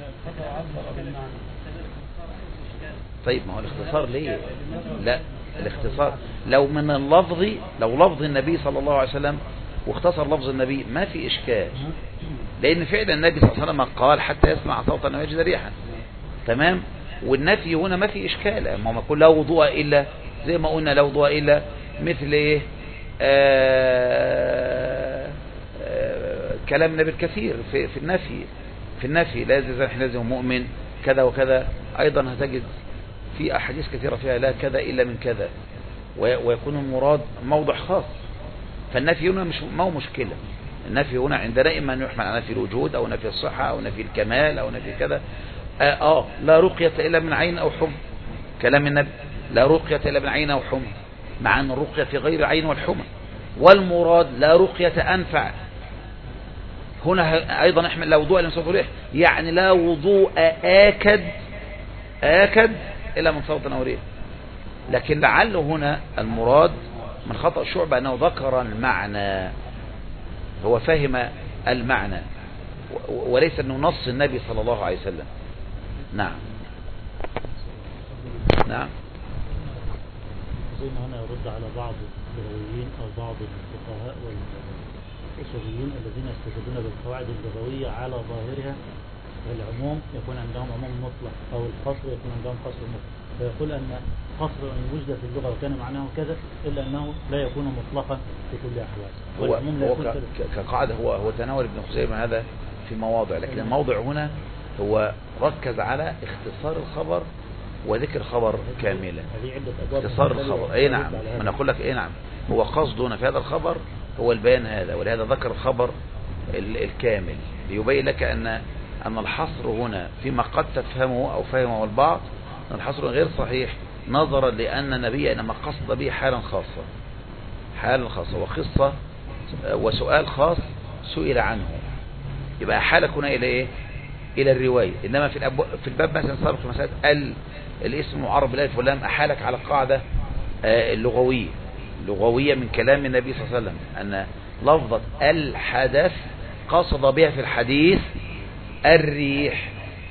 طيب ما هو الاختصار ليه؟ لا الاختصار لو من اللفظ، لو لفظ النبي صلى الله عليه وسلم واختصر لفظ النبي ما في اشكال، لان فعل النبي صلى الله عليه وسلم قال حتى يسمع صوتا ويجد ريحا، تمام. والنفي هنا ما في اشكال، ما هو لا وضوء الا زي ما قلنا لا وضوء الا مثل ايه كلام النبي الكثير في النفي لا يزال حينئذ مؤمن كذا وكذا. ايضا هتجد في احاديث كثيرة فيها لا كذا الا من كذا، ويكون المراد موضع خاص. فالنفي هنا ما هو مشكلة، النفي هنا عندنا اما ان يحمل على نفي الوجود او نفي الصحة او نفي الكمال او نفي كذا. لا رقية الا من عين او حمى، كلام النبي لا رقية الا من عين او حمى، مع ان الرقية في غير عين والحمى، والمراد لا رقية انفع. هنا ايضا احمل لا وضوء الا من صوت وريح، يعني لا وضوء آكد إلا من صوت أو ريح. لكن لعله هنا المراد من خطأ شعبة أنه ذكر المعنى، هو فهم المعنى وليس أنه نص النبي صلى الله عليه وسلم. نعم زي ما هنا يرد على بعض الرويين أو بعض الفقهاء الأصوليين الذين يستدلون بالقواعد اللغوية على ظاهرها العموم يكون عندهم عموم مطلق أو القصر يكون عندهم قصر مطلق، فيقول أن قصر أن وجد في اللغة وكان معناه كذا إلا أنه لا يكون مطلقا في كل الأحوال، والعموم لا يكون كقاعدة. هو تناول ابن خزيمة هذا في مواضع، لكن الموضع هنا هو ركز على اختصار الخبر وذكر الخبر كاملا. اختصار الخبر اي نعم، ما نقول لك اي نعم، هو قصدنا في هذا الخبر هو البيان هذا، ولهذا ذكر الخبر الكامل ليبين لك أن الحصر هنا فيما قد تفهمه أو فهمه البعض أن الحصر غير صحيح، نظرا لأن النبي إنما قصد به حالا خاصة، حالا خاصة وخصة وسؤال خاص سئل عنه، يبقى حالك هنا إلى إيه؟ إلى الرواية. إنما في الباب مثلا سابق في مسألة الاسم المعرب بالالف واللام أحالك على قاعدة لغوية من كلام النبي صلى الله عليه وسلم أن لفظة الحدث قصد بها في الحديث الريح،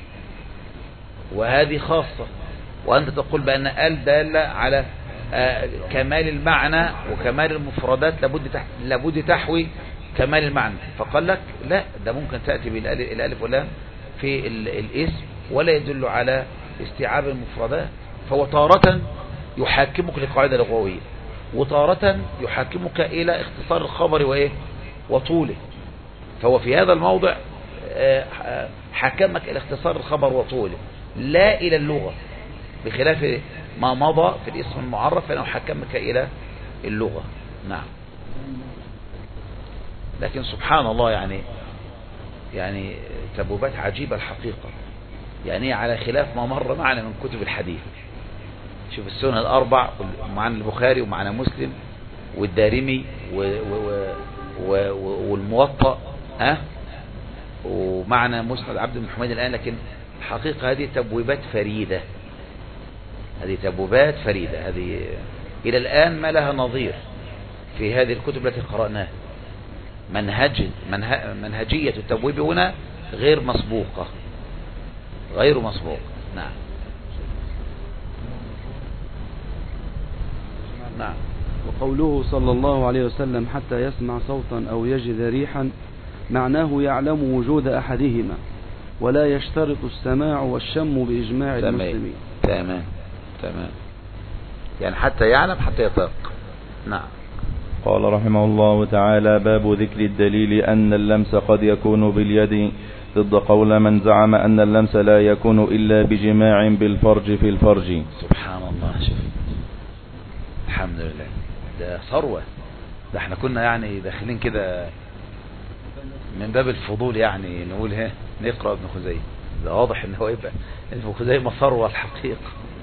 وهذه خاصة، وأنت تقول بأن دالة على كمال المعنى وكمال المفردات لابد تحوي كمال المعنى، فقال لك لا، ده ممكن تأتي بالالف واللام في الاسم ولا يدل على استيعاب المفردات، فهو تارة يحاكمك لقاعدة لغوية وتارة يحاكمك إلى اختصار الخبر وإيه وطوله، فهو في هذا الموضع حكمك إلى اختصار الخبر وطوله لا إلى اللغة، بخلاف ما مضى في الاسم المعرف فإنه حكمك إلى اللغة. نعم. لكن سبحان الله يعني تبويبات عجيبة الحقيقة، يعني على خلاف ما مر معنا من كتب الحديث. شوف السنن الأربع معنا البخاري ومعنا مسلم والدارمي والموطأ ومعنا مسند عبد بن حميد الآن، لكن الحقيقة هذه تبويبات فريدة، هذه إلى الآن ما لها نظير في هذه الكتب التي قرأناها. منهجية التبويب هنا غير مسبوقة. نعم. نعم. وقوله صلى الله عليه وسلم حتى يسمع صوتا أو يجد ريحا معناه يعلم وجود أحدهما ولا يشترط السماع والشم بإجماع المسلمين. تمام يعني حتى يعلم حتى يطلق. نعم. قال رحمه الله تعالى: باب ذكر الدليل أن اللمس قد يكون باليد، ضد قول من زعم أن اللمس لا يكون إلا بجماع بالفرج في الفرج. سبحان الله. شوف الحمد لله، ده ثروة، ده احنا كنا يعني داخلين كده من باب الفضول، يعني نقول نقرأ ابن خزيمة، ده واضح ان هو يبقى ابن خزيمة ثروة الحقيقة.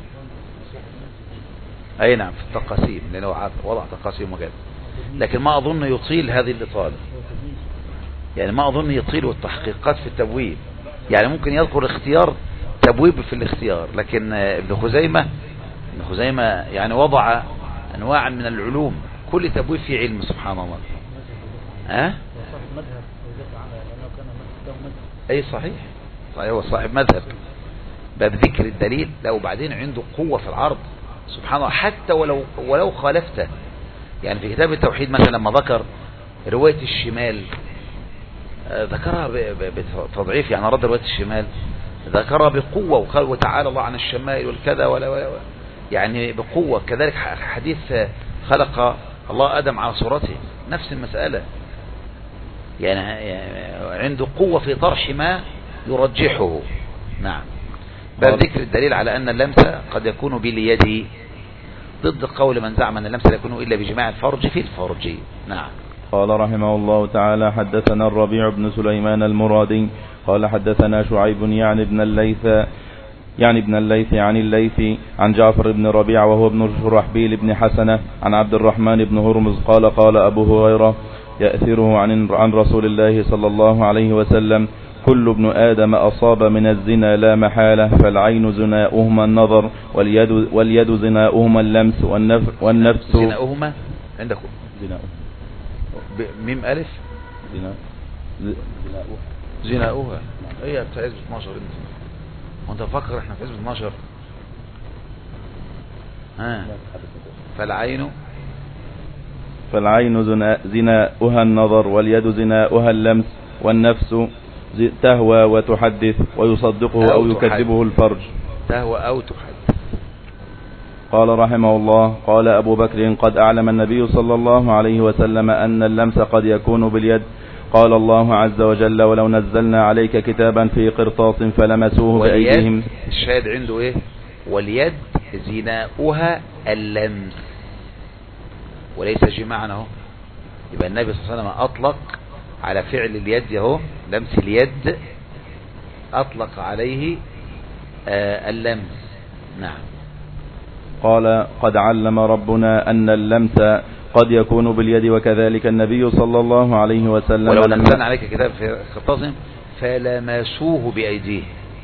اي نعم في التقاسيم، لانه وضع تقاسيم وكذا، لكن ما اظن يطيل هذه الاطالة، يعني ما اظن يطيل التحقيقات في التبويب، يعني ممكن يذكر اختيار تبويب في الاختيار، لكن ابن خزيمة يعني وضع انواعا من العلوم، كل تبويب فيه علم سبحان الله. اي صحيح هو صاحب مذهب. باب ذكر الدليل، لا وبعدين عنده قوة في العرض سبحان الله، حتى ولو خالفته. يعني في كتاب التوحيد مثلا لما ذكر رواية الشمال ذكرها بتضعيف، يعني رد رواية الشمال ذكرها بقوة، وقال وتعالى الله عن الشمال والكذا ولا يعني بقوة. كذلك حديث خلق الله آدم على صورته، نفس المسألة، يعني عنده قوة في طرح ما يرجحه. نعم. بل ذكر الدليل على أن اللمس قد يكون باليد، ضد قول من زعم أن اللمس لا يكون إلا بجماع الفرج في الفرج. نعم. قال رحمه الله تعالى: حدثنا الربيع بن سليمان المرادي قال حدثنا شعيب يعني ابن الليث عن الليث عن جعفر بن ربيع وهو ابن شرحبيل بن حسنة عن عبد الرحمن بن هرمز قال أبو هريرة يأثره عن رسول الله صلى الله عليه وسلم: كل ابن آدم أصاب من الزنا لا محالة، فالعين زناؤهما النظر، واليد زناؤهما اللمس، والنفس زناؤهما عندكم ميم ألف زناؤها هي بتاع حزب 12. وانت فكر احنا في حزب 12. فالعين فالعين زناؤها النظر، واليد زناؤها اللمس، والنفس تهوى وتحدث، ويصدقه أو يكذبه الفرج. تهوى أو تحدث. قال رحمه الله: قال أبو بكر: قد أعلم النبي صلى الله عليه وسلم أن اللمس قد يكون باليد. قال الله عز وجل: ولو نزلنا عليك كتابا في قرطاس فلمسوه بأيديهم. الشاهد عنده ايه؟ واليد زناؤها اللمس وليس جماعا اهو. يبقى النبي صلى الله عليه وسلم أطلق على فعل اليد اهو، لمس اليد أطلق عليه اللمس. نعم. قال: قد علم ربنا أن اللمس قد يكون باليد، وكذلك النبي صلى الله عليه وسلم: ولو نزلنا عليك كتاب في قرطاس فلمسوه بأيديه.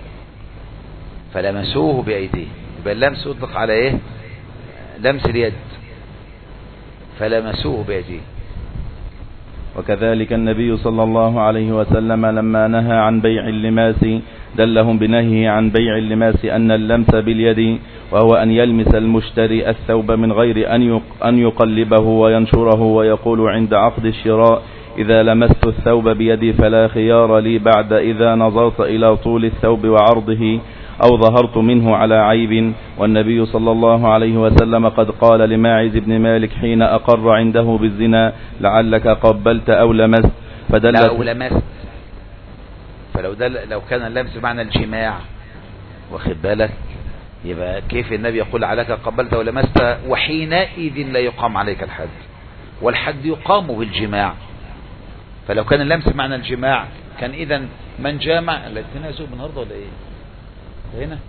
فلمسوه بأيديه. يبقى اللمس يطلق على ايه؟ لمس اليد. فلمسوه بأيديه. وكذلك النبي صلى الله عليه وسلم لما نهى عن بيع اللماس دلهم بنهيه عن بيع اللماس أن اللمس باليد، وهو أن يلمس المشتري الثوب من غير أن يقلبه وينشره، ويقول عند عقد الشراء: إذا لمست الثوب بيدي فلا خيار لي بعد إذا نظرت إلى طول الثوب وعرضه أو ظهرت منه على عيب. والنبي صلى الله عليه وسلم قد قال لماعز بن مالك حين أقر عنده بالزنا: لعلك قبلت أو لمست. لو كان اللمس معنى الجماع، واخد بالك، يبقى كيف النبي يقول لعلك قبلت ولمست؟ وحينئذ لا يقام عليك الحد، والحد يقام بالجماع. فلو كان اللمس معنى الجماع كان إذن من جامع. الاثنين يسوق النهارده ولا ايه هنا؟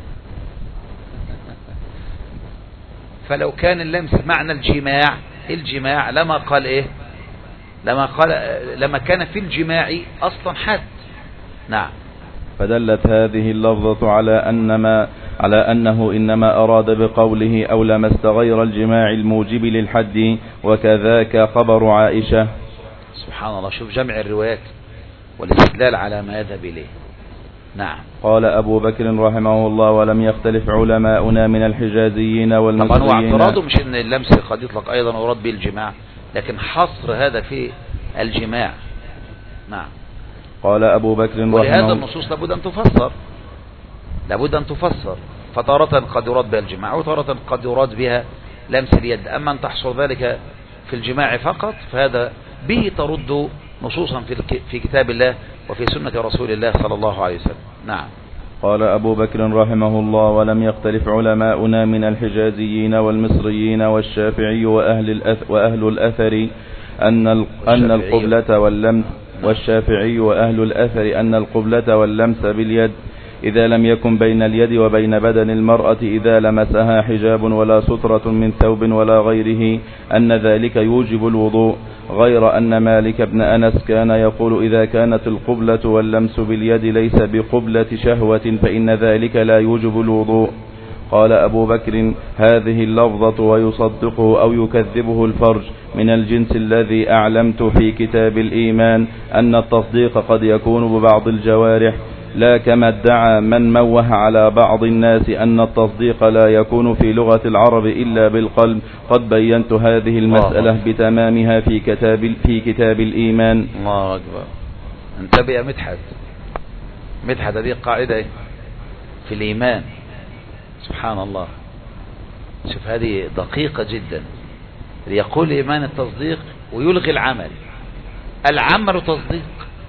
فلو كان اللمس معنى الجماع لما قال ايه؟ لما كان في الجماع اصلا حد. نعم. فدلت هذه اللفظة على أنه إنما أراد بقوله أو لمست غير الجماع الموجب للحد، وكذاك خبر عائشة. سبحان الله، شوف جمع الروايات والاستدلال على ما يذهب إليه. نعم. قال أبو بكر رحمه الله: ولم يختلف علماؤنا من الحجازيين والمصريين. طبعا هو اعتراضه مش ان اللمس قد يطلق ايضا ورد به الجماع، لكن حصر هذا في الجماع. نعم. قال أبو بكر رحمه الله: ولهذا النصوص لابد أن تفسر، فتارة قد يراد بها الجماع وتارة قد يراد بها لمس اليد. أما أن تحصر ذلك في الجماع فقط فهذا به ترد نصوصا في كتاب الله وفي سنة رسول الله صلى الله عليه وسلم. نعم. قال أبو بكر رحمه الله: ولم يختلف علماؤنا من الحجازيين والمصريين والشافعي وأهل الأثر أن القبلة واللمس والشافعي وأهل الأثر أن القبلة واللمس باليد إذا لم يكن بين اليد وبين بدن المرأة إذا لمسها حجاب ولا سترة من ثوب ولا غيره أن ذلك يوجب الوضوء، غير أن مالك بن أنس كان يقول: إذا كانت القبلة واللمس باليد ليس بقبلة شهوة فإن ذلك لا يوجب الوضوء. قال أبو بكر: هذه اللفظة ويصدقه أو يكذبه الفرج من الجنس الذي أعلمت في كتاب الإيمان أن التصديق قد يكون ببعض الجوارح، لا كما ادعى من موه على بعض الناس أن التصديق لا يكون في لغة العرب إلا بالقلب. قد بينت هذه المسألة بتمامها في كتاب الإيمان. الله أكبر. انتبه يا مدحت هذه قاعدة في الإيمان. سبحان الله، شوف هذه دقيقة جدا. يقول إيمان التصديق ويلغي العمل تصديق.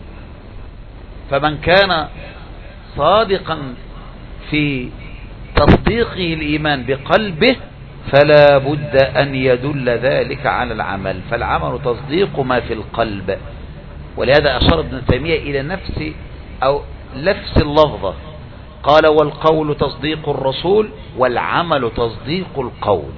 فمن كان صادقا في تصديقه الإيمان بقلبه فلا بد أن يدل ذلك على العمل، فالعمل تصديق ما في القلب. ولهذا أشار ابن تيمية إلى نفس اللفظة، قال: والقول تصديق الرسول والعمل تصديق القول.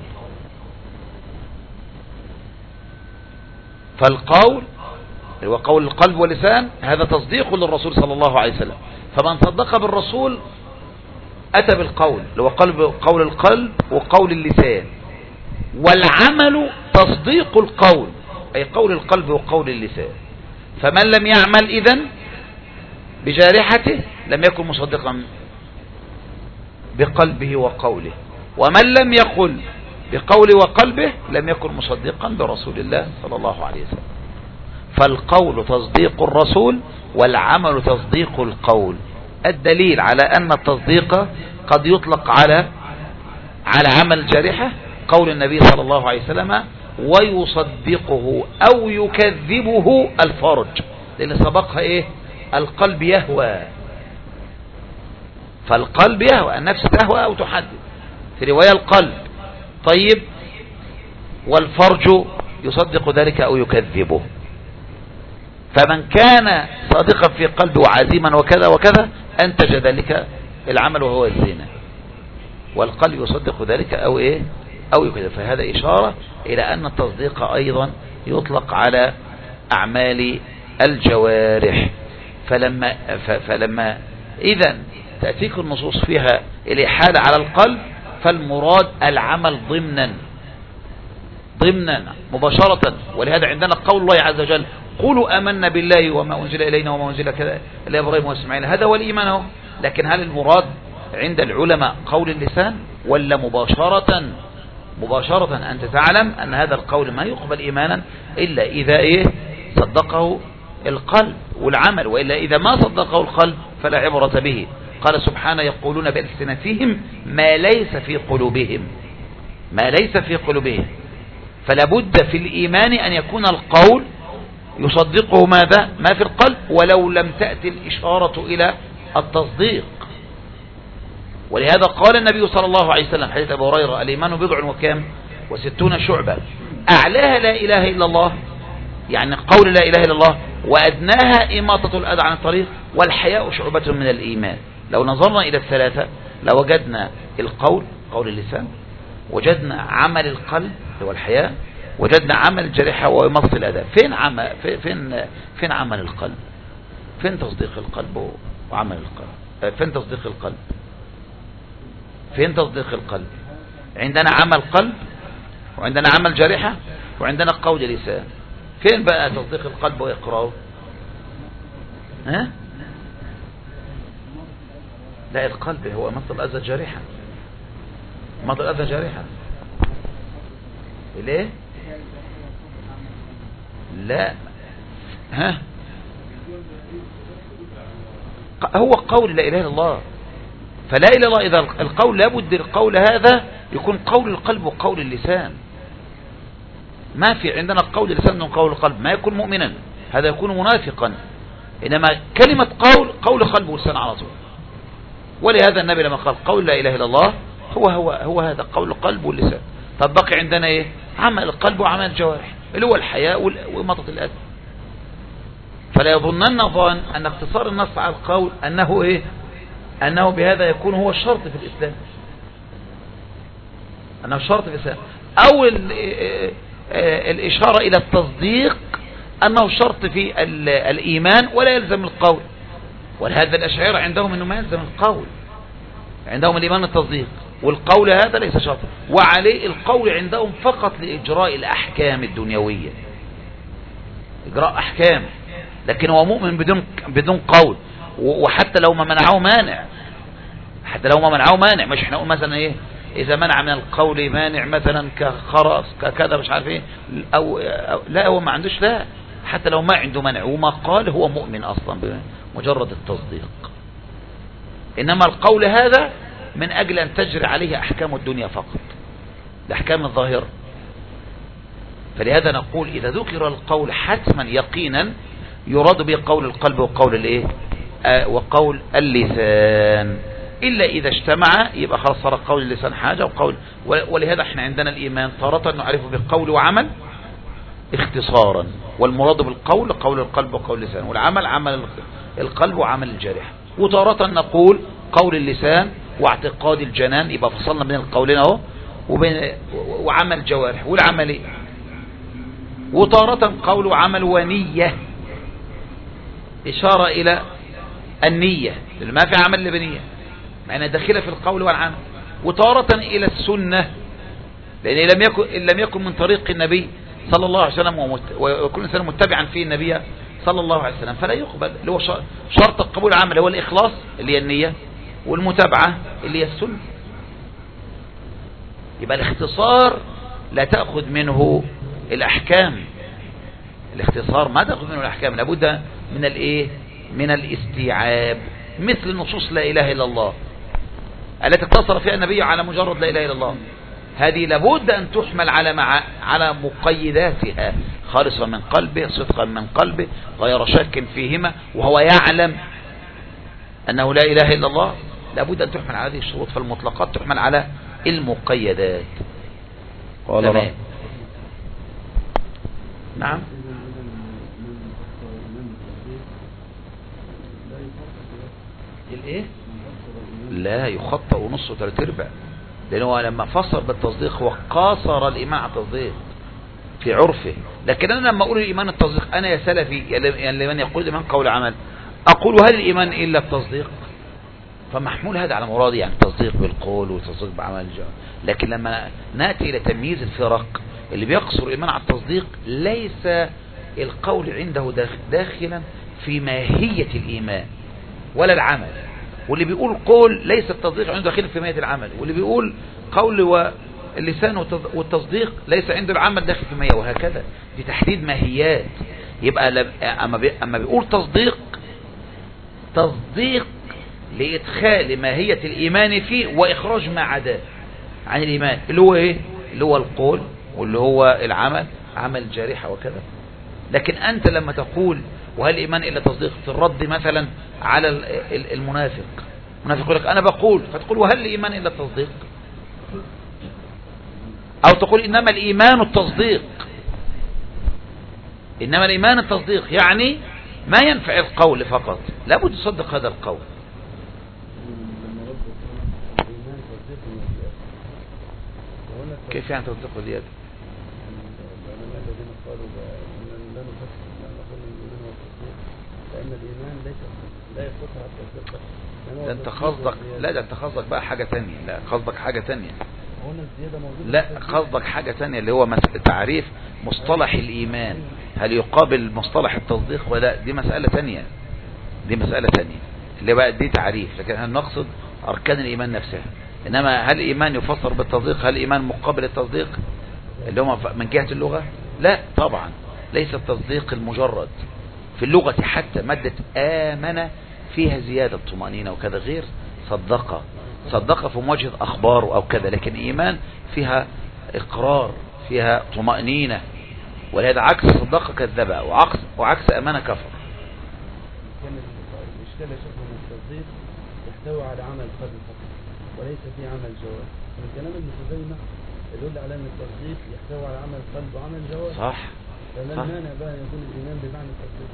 فالقول هو قول القلب واللسان، هذا تصديق للرسول صلى الله عليه وسلم. فمن صدق بالرسول أتى بالقول اللي هو قول القلب وقول اللسان، والعمل تصديق القول أي قول القلب وقول اللسان. فمن لم يعمل إذن بجارحته لم يكن مصدقا بقلبه وقوله، ومن لم يقل بقوله وقلبه لم يكن مصدقا برسول الله صلى الله عليه وسلم. فالقول تصديق الرسول والعمل تصديق القول. الدليل على أن التصديق قد يطلق على عمل الجارحة قول النبي صلى الله عليه وسلم ويصدقه أو يكذبه الفرج، لأن سبقها إيه؟ القلب يهوى. فالقلب يهوى، النفس تهوى أو تحدث، في رواية القلب. طيب، والفرج يصدق ذلك أو يكذبه. فمن كان صادقا في قلبه وعزيما وكذا وكذا أنتج ذلك العمل وهو الزنا، والقلب يصدق ذلك أو إيه؟ أو يكذب. فهذا إشارة إلى أن التصديق أيضا يطلق على أعمال الجوارح. فلما إذن تأتيك النصوص فيها الإحالة على القلب، فالمراد العمل ضمنا مباشرة. ولهذا عندنا قول الله عز وجل قولوا آمنا بالله وما أنزل إلينا وما أنزل كذا إلى إبراهيم وإسماعيل، هذا هو الإيمان. لكن هل المراد عند العلماء قول اللسان ولا مباشرة أنت تعلم أن هذا القول ما يقبل إيمانا إلا إذا إيه؟ صدقه القلب والعمل، وإلا إذا ما صدقه القلب فلا عبرة به. قال سبحانه يقولون بألسنتهم ما ليس في قلوبهم. فلا بد في الإيمان أن يكون القول يصدقه ماذا؟ ما في القلب، ولو لم تأتي الإشارة إلى التصديق. ولهذا قال النبي صلى الله عليه وسلم حديث أبو هريرة الإيمان بضع وكام و60 شعبة، أعلاها لا إله إلا الله، يعني قول لا إله إلا الله، وأدناها إماطة الأذى عن الطريق، والحياء شعبة من الإيمان. لو نظرنا إلى الثلاثة لوجدنا القول قول اللسان، وجدنا عمل القلب هو الحياء، وجدنا عمل الجريحة وإماطة الأذى. فين عمل القلب؟ فين تصديق القلب وعمل القلب؟ فين تصديق القلب؟ فين تصديق القلب؟ عندنا عمل قلب، وعندنا عمل جارحة، وعندنا قول لسان. فين بقى تصديق القلب وإقراره؟ لا، القلب هو مثل الأذى الجارحة، مثل الأذى الجارحة. ليه؟ لا، هو قول لا إله إلا الله. فلا إله إلا الله، إذا القول لابد القول هذا يكون قول القلب وقول اللسان. ما في عندنا قول اللسان وقول القلب، ما يكون مؤمنا، هذا يكون منافقا. إنما كلمة قول قلب ولسان على طول. ولهذا النبي لما قال قول لا إله إلا الله هو هذا قول القلب واللسان. طب بقي عندنا إيه؟ عمل القلب وعمل الجوارح اللي هو الحياء وإماطة الأذى. فلا يظنن ظان أن اقتصار النص على القول أنه إيه؟ أنه بهذا يكون هو الشرط في الإسلام، أنه الشرط في الإسلام، أو الإشارة إلى التصديق أنه شرط في الإيمان ولا يلزم القول. ولهذا الأشاعرة عندهم أنه ما يلزم القول، عندهم الإيمان التصديق، والقول هذا ليس شرطا. وعليه القول عندهم فقط لإجراء الأحكام الدنيوية، إجراء أحكام، لكن هو مؤمن بدون قول. وحتى لو ما منعه مانع، مش احنا نقول مثلا ايه اذا منع من القول مانع مثلا كخرس ككذا مش عارف ايه، أو لا، هو ما عندوش، لا، حتى لو ما عنده منع وما قال هو مؤمن اصلا بمجرد التصديق. انما القول هذا من اجل ان تجري عليه احكام الدنيا فقط، الاحكام الظاهرة. فلهذا نقول اذا ذكر القول حتما يقينا يراد به قول القلب وقول الايه وقول اللسان، إلا إذا اجتمع يبقى خلاص صار قول اللسان حاجة وقول. ولهذا احنا عندنا الإيمان تارة نعرفه بالقول وعمل اختصارا، والمراد بالقول قول القلب وقول اللسان، والعمل عمل القلب وعمل الجارح. وتارة نقول قول اللسان واعتقاد الجنان، يبقى فصلنا بين القولين اهو وعمل الجوارح والعمل. وتارة قول وعمل ونية، إشارة إلى النية، لأن ما في عمل لبنية معنى داخلة في القول والعمل. وتارة إلى السنة، لأن إن لم يكن من طريق النبي صلى الله عليه وسلم وكل إنسان متبعا فيه النبي صلى الله عليه وسلم فلا يقبل. اللي هو شرط القبول العمل هو الإخلاص اللي هي النية، والمتابعة اللي هي السنة. يبقى الاختصار لا تأخذ منه الأحكام، الاختصار ما تأخذ منه الأحكام، لابد من الايه، من الاستيعاب، مثل نصوص لا إله إلا الله التي اقتصر فيها النبي على مجرد لا إله إلا الله، هذه لابد أن تحمل على مقيداتها، خالصا من قلبه، صدقا من قلبه، غير شك فيهما، وهو يعلم أنه لا إله إلا الله، لابد أن تحمل على هذه الشروط، فالمطلقات تحمل على المقيدات. تمام. نعم. الايه؟ لا يخطئ نص وثلاث ارباع، لأنه لما فسر بالتصديق هو قاصر الإيمان على التصديق في عرفه. لكن أنا لما أقول الإيمان التصديق، أنا يا سلفي يعني لمن يقول الإيمان قول عمل، أقول هل الإيمان إلا التصديق؟ فمحمول هذا على مرادي، يعني تصديق بالقول وتصديق بعمل الجوارح. لكن لما نأتي إلى تمييز الفرق، اللي بيقصر الإيمان على التصديق ليس القول عنده داخلا في ماهية الإيمان ولا العمل، واللي بيقول قول ليس التصديق عنده داخل في ماهية العمل، واللي بيقول قول واللسان والتصديق ليس عنده العمل داخل في ماهية، وهكذا. دي تحديد ماهيات. يبقى أما بيقول تصديق لإدخال ماهية الإيمان فيه وإخراج ما عداه عن الإيمان، اللي هو إيه؟ اللي هو القول واللي هو العمل، عمل الجارحة وكذا. لكن أنت لما تقول وهل الإيمان إلا تصديق، في الرد مثلا على المنافق يقول لك أنا بقول، فتقول وهل الإيمان إلا التصديق، أو تقول إنما الإيمان التصديق، إنما الإيمان التصديق، يعني ما ينفع القول فقط، لابد تصدق هذا القول. كيف يعني تصدق اليد؟ لأن الإيمان لا يستطيع التصديق. ده انت قصدك، لا ده انت قصدك بقى حاجة تانية، لا قصدك حاجة تانية، لا قصدك حاجة تانية، اللي هو تعريف مصطلح الإيمان هل يقابل مصطلح التصديق ولا، دي مسألة تانية، دي مسألة تانية اللي بقى دي تعريف. لكن احنا نقصد أركان الإيمان نفسها. إنما هل الإيمان يفسر بالتصديق، هل الإيمان مقابل التصديق اللي هو من جهة اللغة؟ لا طبعا، ليس التصديق المجرد في اللغة، حتى مادة آمن فيها زيادة طمأنينة وكذا، غير صدق في مواجهة أخبار أو كذا، لكن إيمان فيها إقرار، فيها طمأنينة، ولهذا عكس صدق كذب، وعكس أمانة كفر. كان الإشكال شكله من التصديق يحتوي على عمل قلب فقط وليس في عمل جوارح. من كلام ابن خزيمة يدل على أن التصديق يحتوي على عمل قلب وعمل جوارح. صح. فما المانع بقى يكون الإيمان بمعنى التصديق؟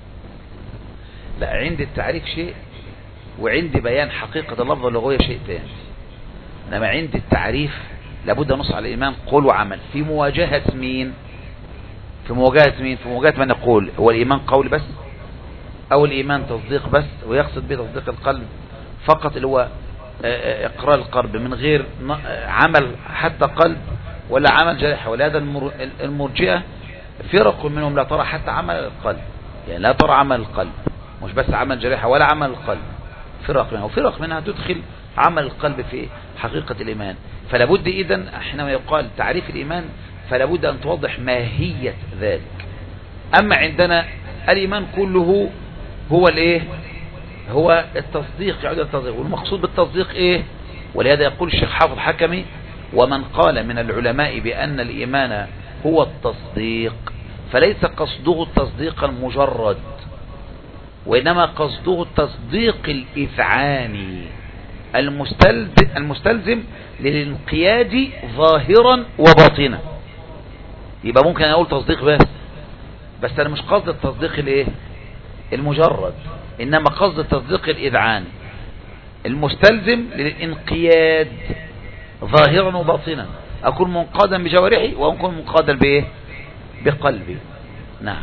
لا، عندي التعريف شيء، وعندي بيان حقيقة اللفظة اللغوية شيء ثاني. انما عندي التعريف لابد نص على الإيمان قول وعمل في مواجهة مين؟ في مواجهة من يقول هو الإيمان قول بس، أو الإيمان تصديق بس، ويقصد به تصديق القلب فقط، اللي هو إقرار القلب من غير عمل حتى قلب ولا عمل جارحة. ولهذا المرجئة فرق منهم لا ترى حتى عمل القلب، يعني لا ترى عمل القلب، مش بس عمل جارحة ولا عمل القلب، فرق منها، وفرق منها تدخل عمل القلب في حقيقة الإيمان. فلابد إذن حينما يقال تعريف الإيمان فلابد أن توضح ماهية ذلك. أما عندنا الإيمان كله هو الإيه؟ هو التصديق، يعود التصديق، والمقصود بالتصديق إيه؟ ولهذا يقول الشيخ حافظ حكمي: ومن قال من العلماء بأن الإيمان هو التصديق فليس قصده التصديق المجرد، وإنما قصده التصديق الإذعاني المستلزم للانقياد ظاهرا وباطنا. يبقى ممكن أقول تصديق بس أنا مش قصد التصديق الإيه؟ المجرد، إنما قصد التصديق الإذعاني المستلزم للانقياد ظاهرا وباطنا، أكون منقادا بجوارحي وأكون منقادا بإيه؟ بقلبي. نعم.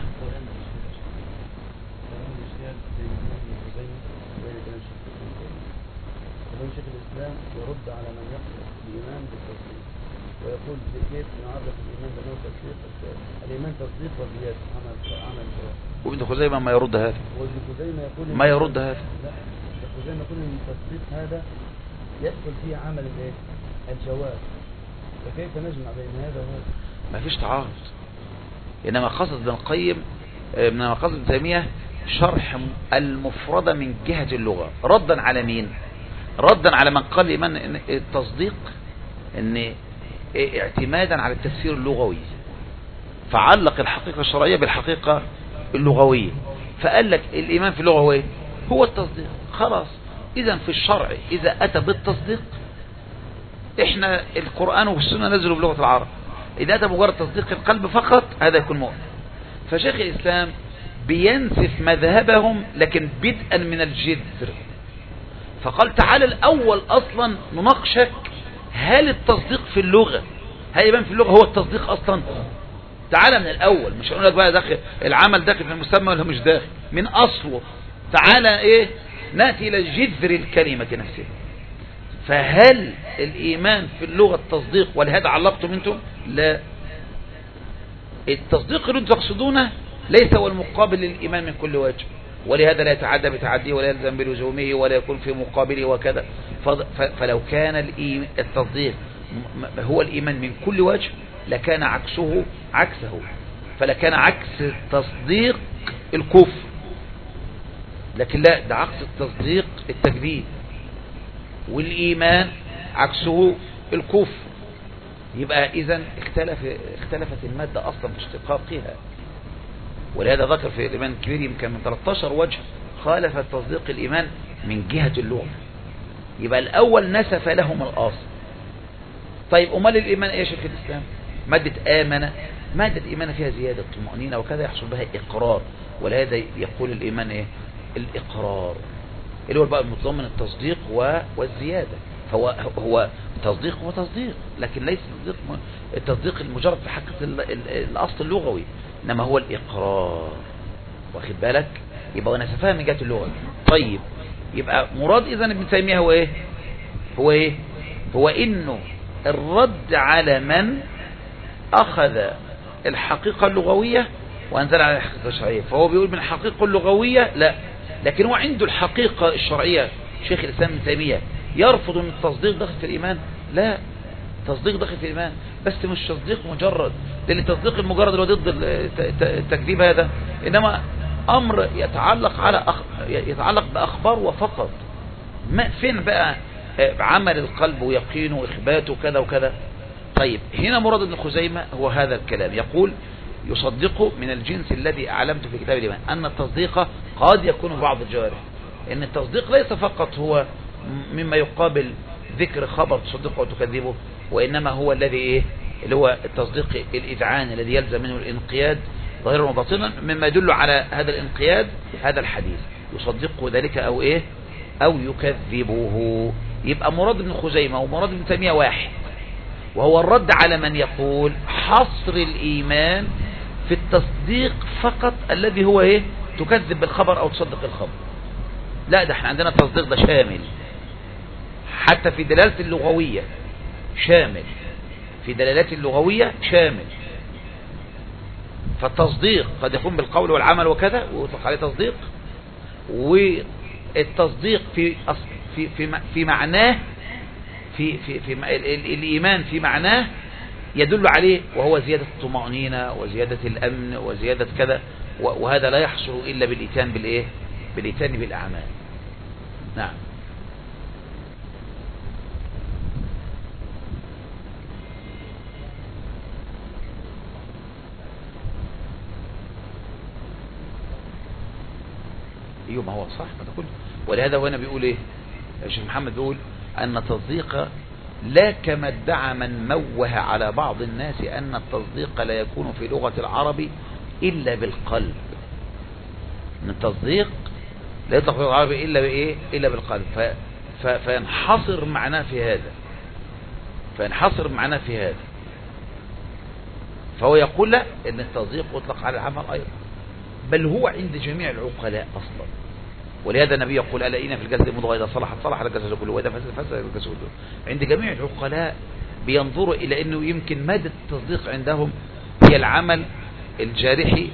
شيخ الإسلام يرد على من يقصد الإيمان بالتصديق ويقول كيف نعرف الإيمان بأنه تصديق؟ الإيمان تصديق وزيادة عمل جواب. وابن خزيمة ما يرد هذا، وابن خزيمة يقول ما يرد هذا. لا، ابن خزيمة يقول إن التصديق هذا يدخل فيه عمل الجواب، فكيف نجمع بين هذا وهذا؟ ما فيش تعارض. إنما قصد ابن القيم، إنما قصد ابن تيمية شرح المفردة من جهة اللغة، ردا على مين؟ ردا على من قال إيمان التصديق إن اعتمادا على التفسير اللغوي، فعلق الحقيقة الشرعية بالحقيقة اللغوية، فقال لك الإيمان في اللغة هو إيه؟ هو التصديق. خلاص، إذا في الشرع إذا أتى بالتصديق، إحنا القرآن والسنة نزلوا بلغة العرب، إذا أتى مجرد تصديق القلب فقط هذا يكون مؤمن. فشيخ الإسلام بينسف مذهبهم لكن بدءا من الجذر، فقال تعالى الأول أصلا نناقشك هل التصديق في اللغة، هل يبان في اللغة هو التصديق أصلا؟ تعالى من الأول، مش هنقول لك بقى داخل العمل داخل في المسمى ولا مش داخل، من أصله. تعالى إيه، نأتي إلى جذر الكلمة نفسها. فهل الإيمان في اللغة التصديق ولهذا علقتم أنتم؟ لا، التصديق اللي أنتم تقصدونه ليس هو المقابل للإيمان من كل وجه، ولهذا لا يتعدى بتعديه ولا يلزم بلزومه ولا يكون في مقابله وكذا. فلو كان التصديق هو الإيمان من كل وجه لكان عكسه عكسه، فلكان عكس التصديق الكفر، لكن لا، ده عكس التصديق التكذيب، والإيمان عكسه الكفر. يبقى إذن اختلفت المادة أصلا في اشتقاقها، ولهذا ذكر في الإيمان الكبير يمكن من 13 وجه خالف التصديق الإيمان من جهة اللغة. يبقى الأول نسف لهم الأصل. طيب أمال الإيمان إيه يا شيخ الإسلام؟ مادة آمنة، مادة إيمان فيها زيادة طمأنينة وكذا يحصل بها إقرار، ولهذا يقول الإيمان إيه؟ الإقرار اللي هو بقى المتضمن التصديق والزيادة. فهو تصديق وتصديق، لكن ليس التصديق المجرد في حقيقة الأصل اللغوي، إنما هو الإقرار، واخد بالك؟ يبقى ونسفها من جهة اللغة. طيب يبقى مراد إذن ابن تيمية هو إيه؟ هو إنه الرد على من أخذ الحقيقة اللغوية وأنزل على الحقيقة الشرعية. فهو بيقول من الحقيقة اللغوية لا، لكن هو عنده الحقيقة الشرعية. شيخ الإسلام ابن تيمية يرفض أن التصديق داخل في الإيمان؟ لا، تصديق داخل في الإيمان، بس مش تصديق مجرد، لأن التصديق المجرد اللي هو ضد التكذيب هذا، إنما أمر يتعلق بأخبار وفقط. ما فين بقى عمل القلب ويقينه وإخباته وكذا وكذا. طيب هنا مراد ابن خزيمة هو هذا الكلام، يقول يصدق من الجنس الذي أعلمت في كتاب الإيمان أن التصديق قد يكون بعض الجوارح، إن التصديق ليس فقط هو مما يقابل ذكر خبر تصدقه وتكذبه، وإنما هو الذي إيه، اللي هو التصديق الإذعان الذي يلزم منه الانقياد ظاهرا وباطنا، مما يدل على هذا الانقياد هذا الحديث، يصدقه ذلك أو إيه أو يكذبه. يبقى مراد ابن خزيمة ومراد ابن تيمية واحد، وهو الرد على من يقول حصر الإيمان في التصديق فقط الذي هو إيه تكذب بالخبر أو تصدق الخبر. لا، ده احنا عندنا التصديق ده شامل حتى في دلالة اللغوية، شامل في دلالات اللغوية شامل. فالتصديق قد يكون بالقول والعمل وكذا ويطلق عليه تصديق، والتصديق في معناه في الإيمان في معناه يدل عليه، وهو زيادة الطمأنينة وزيادة الأمن وزيادة كذا، وهذا لا يحصل إلا بالإتيان بالإيه؟ بالإتيان بالأعمال. نعم. ايوه، ما هو صح ما تقول. ولهذا هنا بيقول ايه الشيخ محمد؟ بيقول ان تصديق لا كما ادعى من موه على بعض الناس ان التصديق لا يكون في لغة العرب الا بالقلب. ان التصديق لا يطلق في اللغة العربية الا بايه؟ الا بالقلب. فينحصر معناه في هذا، فهو يقول لا، ان التصديق يطلق على العمل ايضا، بل هو عند جميع العقلاء اصلا. ولهذا النبي يقول ألا إن في الجسد مضغة إذا صلحت صلح الجسد كله وإذا فسد الجسد كله. عند جميع العقلاء بينظروا إلى أنه يمكن مادة التصديق عندهم هي العمل الجارحي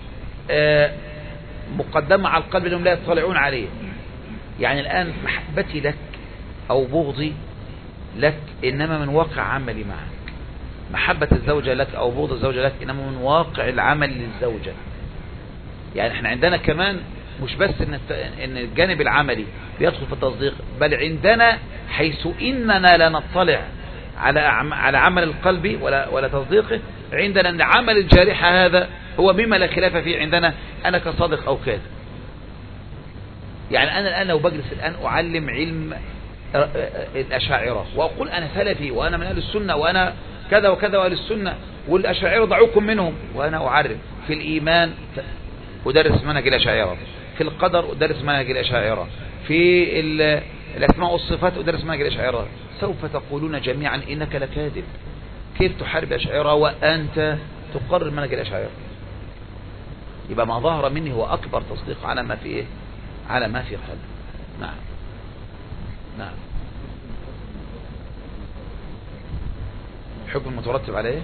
مقدمة على القلب لهم لا يطلعون عليه. يعني الآن محبتي لك أو بغضي لك إنما من واقع عملي معك، محبة الزوجة لك أو بغض الزوجة لك إنما من واقع العمل للزوجة. يعني احنا عندنا كمان مش بس ان الجانب العملي بيدخل في التصديق، بل عندنا حيث إننا لا نطلع على عمل القلب ولا تصديقه، عندنا أن عمل الجارحة هذا هو مما لا خلاف فيه عندنا، أنا كصادق أو كاذب. يعني أنا الآن لو بجلس الآن أعلم علم الأشاعرة وأقول أنا سلفي وأنا من أهل السنة وأنا كذا وكذا وأهل السنة والأشاعرة ضعوكم منهم، وأنا أعرف في الإيمان أدرس منهج الأشاعرة، في القدر أدرس منهج الأشاعرة، في الأسماء والصفات أدرس منهج الأشاعرة، سوف تقولون جميعا إنك لكاذب. كيف تحارب الأشاعرة وأنت تقرر منهج الأشاعرة؟ يبقى ما ظهر مني هو أكبر تصديق على ما في إيه؟ على ما في قلب. نعم نعم. حكم المترتب عليه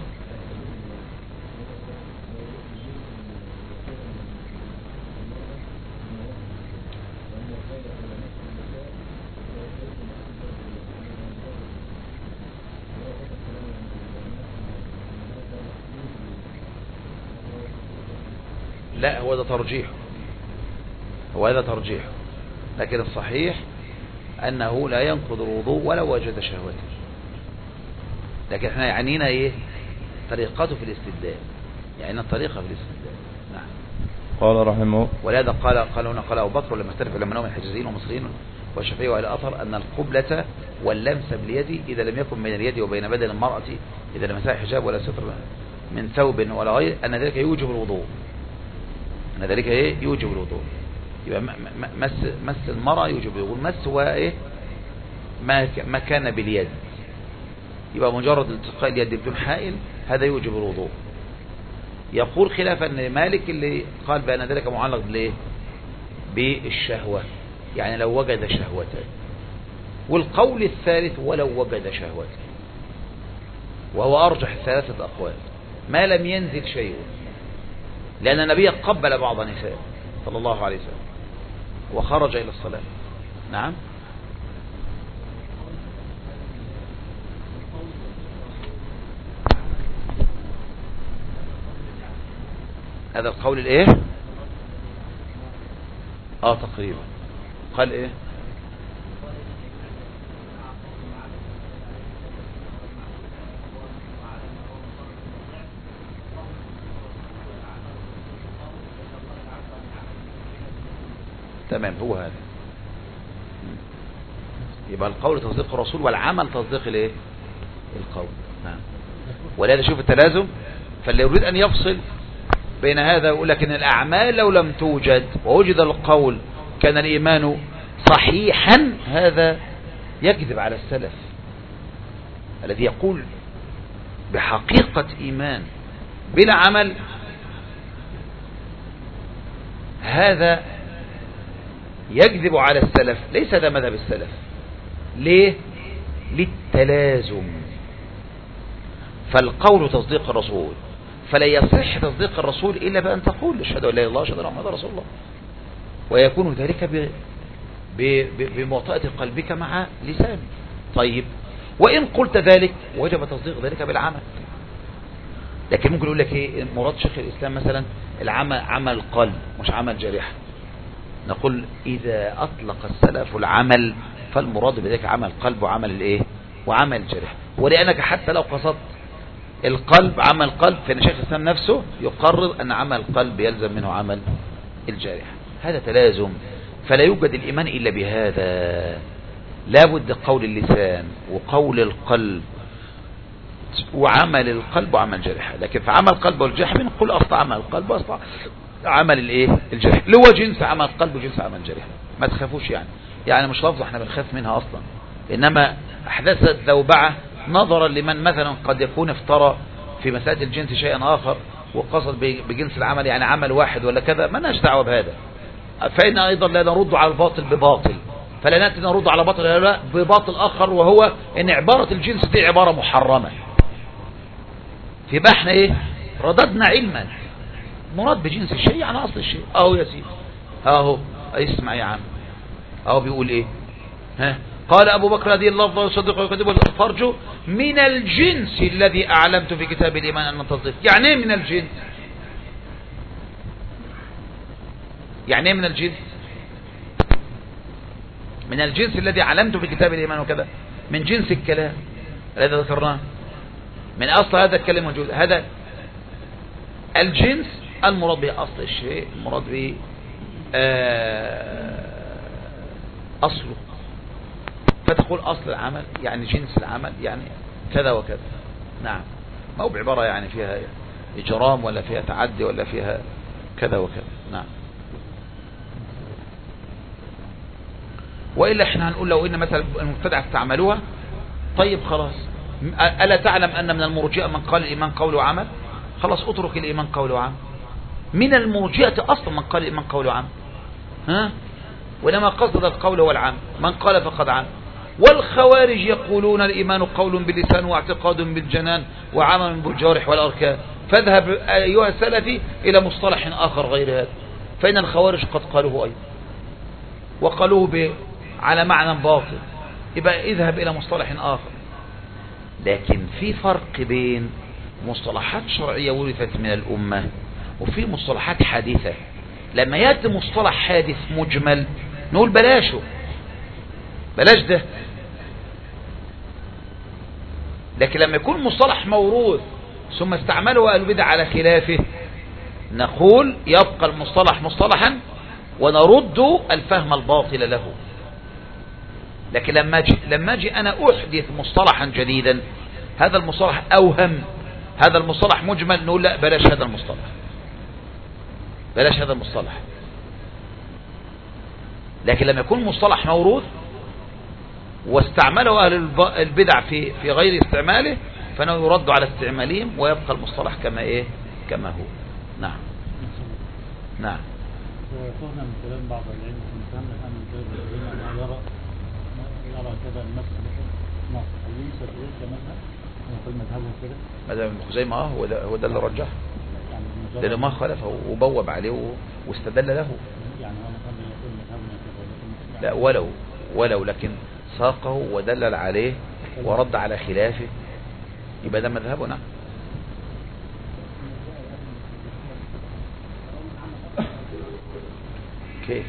لا، هو ده ترجيح، هو هذا ترجيح، لكن الصحيح أنه لا ينقض الوضوء ولو وجد شهوته. لكن احنا يعنينا ايه؟ طريقته في الاستدلال، يعني الطريقة في الاستدلال. نعم. قال رحمه، ولهذا قال هنا قال أبو بكر لما اختلف علماء من الحجازيين والمصريين والشافعي وإلى أثر أن القبلة واللمس باليد إذا لم يكن بين اليد وبين بدن المرأة إذا لم يسع حجاب ولا ستر من ثوب ولا غير أن ذلك يوجب الوضوء، أن ذلك إيه؟ يوجب الوضوء. يبقى مس المرأة يوجب الوضوء. المس هو إيه؟ ما كان باليد، يبقى مجرد التقاء اليد بدون حائل هذا يوجب الوضوء. يقول خلافا لمالك اللي قال بأن ذلك معلق بالايه؟ بالشهوة، يعني لو وجد شهوة. والقول الثالث ولو وجد شهوة، وهو أرجح الثلاثة أقوال، ما لم ينزل شيء، لأن النبي قبل بعض نساء صلى الله عليه وسلم وخرج إلى الصلاة. نعم. هذا القول الايه؟ تقريبا قال ايه؟ تمام، هو هذا. يبقى القول تصديق الرسول والعمل تصديق الايه؟ القول. نعم. ولهذا شوف التلازم، فاللي يريد ان يفصل بين هذا يقول لك ان الاعمال لو لم توجد ووجد القول كان الايمان صحيحا، هذا يكذب على السلف الذي يقول بحقيقة ايمان بلا عمل، هذا يكذب على السلف. ليس هذا مذهب السلف. ليه؟ للتلازم. فالقول تصديق الرسول، فلا يصح تصديق الرسول إلا بأن تقول اشهد أن لا إله إلا الله واشهد أن محمدا رسول الله، ويكون ذلك بموطئة قلبك مع لسانك. طيب، وإن قلت ذلك وجب تصديق ذلك بالعمل. لكن ممكن يقول لك ايه مراد شيخ الإسلام مثلا العمل عمل قلب مش عمل جارحة. نقول إذا أطلق السلف العمل فالمراد بذلك عمل قلب وعمل الايه وعمل جارحة. ولأنك حتى لو قصدت القلب عمل قلب، فإن شيخ الإسلام نفسه يقرر أن عمل القلب يلزم منه عمل الجارحة. هذا تلازم، فلا يوجد الإيمان إلا بهذا. لا بد قول اللسان وقول القلب وعمل القلب وعمل الجارحة. لكن في عمل القلب والجارحة بنقول أصل عمل القلب وأصل عمل الايه الجارحة، اللي هو جنس عمل القلب وجنس عمل الجارحة. ما تخافوش، يعني مش لفظ احنا بنخاف منها أصلا، إنما أحداث ذوبعة نظرا لمن مثلا قد يكون افترى في مسألة الجنس شيئا آخر وقصد بجنس العمل يعني عمل واحد ولا كذا، ما لناش دعوة بهذا. فإن أيضا لا نرد على الباطل بباطل، فلا نأتي نرد على باطل لا بباطل آخر، وهو إن عبارة الجنس دي عبارة محرمة. فيبقى احنا ايه رددنا علما مراد بجنس الشيء يعني أصل الشيء. أهو يا سيدي، أهو اسمع يا عم، أهو بيقول ايه؟ قال أبو بكر هذه اللفظ ويصدق ويكذب الفرج من الجنس الذي أعلمت في كتاب الإيمان أن تصدق. يعني ايه من الجنس؟ يعني ايه من الجنس؟ من الجنس الذي علمت في كتاب الإيمان وكذا، من جنس الكلام الذي ذكرناه، من أصل هذا الكلام موجود. هذا الجنس المراد به أصل الشيء، المراد به أصله. فتقول أصل العمل يعني جنس العمل يعني كذا وكذا. نعم، ما هو بعبارة يعني فيها إجرام ولا فيها تعدي ولا فيها كذا وكذا. نعم. وإلا احنا هنقول لو إن مثلا المبتدع استعملوها، طيب خلاص، ألا تعلم أن من المرجئة من قال الإيمان قول وعمل؟ خلاص اترك الإيمان قول وعمل. من المرجئة أصلا من قال الإيمان قول وعمل، ها؟ ولما قصد القول والعمل، من قال فقد عمل. والخوارج يقولون الإيمان قول باللسان واعتقاد بالجنان وعمل بالجوارح والأركان. فاذهب أيها السلفي إلى مصطلح آخر غير هذا، فإن الخوارج قد قالوه أيضا وقالوه على معنى باطل، يبقى اذهب إلى مصطلح آخر. لكن في فرق بين مصطلحات شرعية ورثت من الأمة وفي مصطلحات حادثة. لما يأتي مصطلح حادث مجمل نقول بلاش ده، لكن لما يكون مصطلح موروث ثم استعمله أهل البدع على خلافه نقول يبقى المصطلح مصطلحا ونرد الفهم الباطل له. لكن لما أجي أنا أحدث مصطلحا جديدا، هذا المصطلح أوهم، هذا المصطلح مجمل، نقول لا بلاش هذا المصطلح، بلاش هذا المصطلح. لكن لما يكون مصطلح موروث واستعمله أهل البدع في غير استعماله فإنه يرد على استعمالهم ويبقى المصطلح كما إيه كما هو. نعم. نعم. وفهنا من كلام بعض العلم الإنسان الآن يرى كذا النفس مثلا الإنسان تقول كمثل ونقول مذهبه كده مذهب ابن خزيمة هو ده اللي رجح، لأنه ما خلفه وبوب عليه واستدل له. يعني هو مثلا يقول مذهبنا كذا، لا ولو لكن ساقه ودلل عليه ورد على خلافه، يبقى ده مذهبه. نعم. كيف؟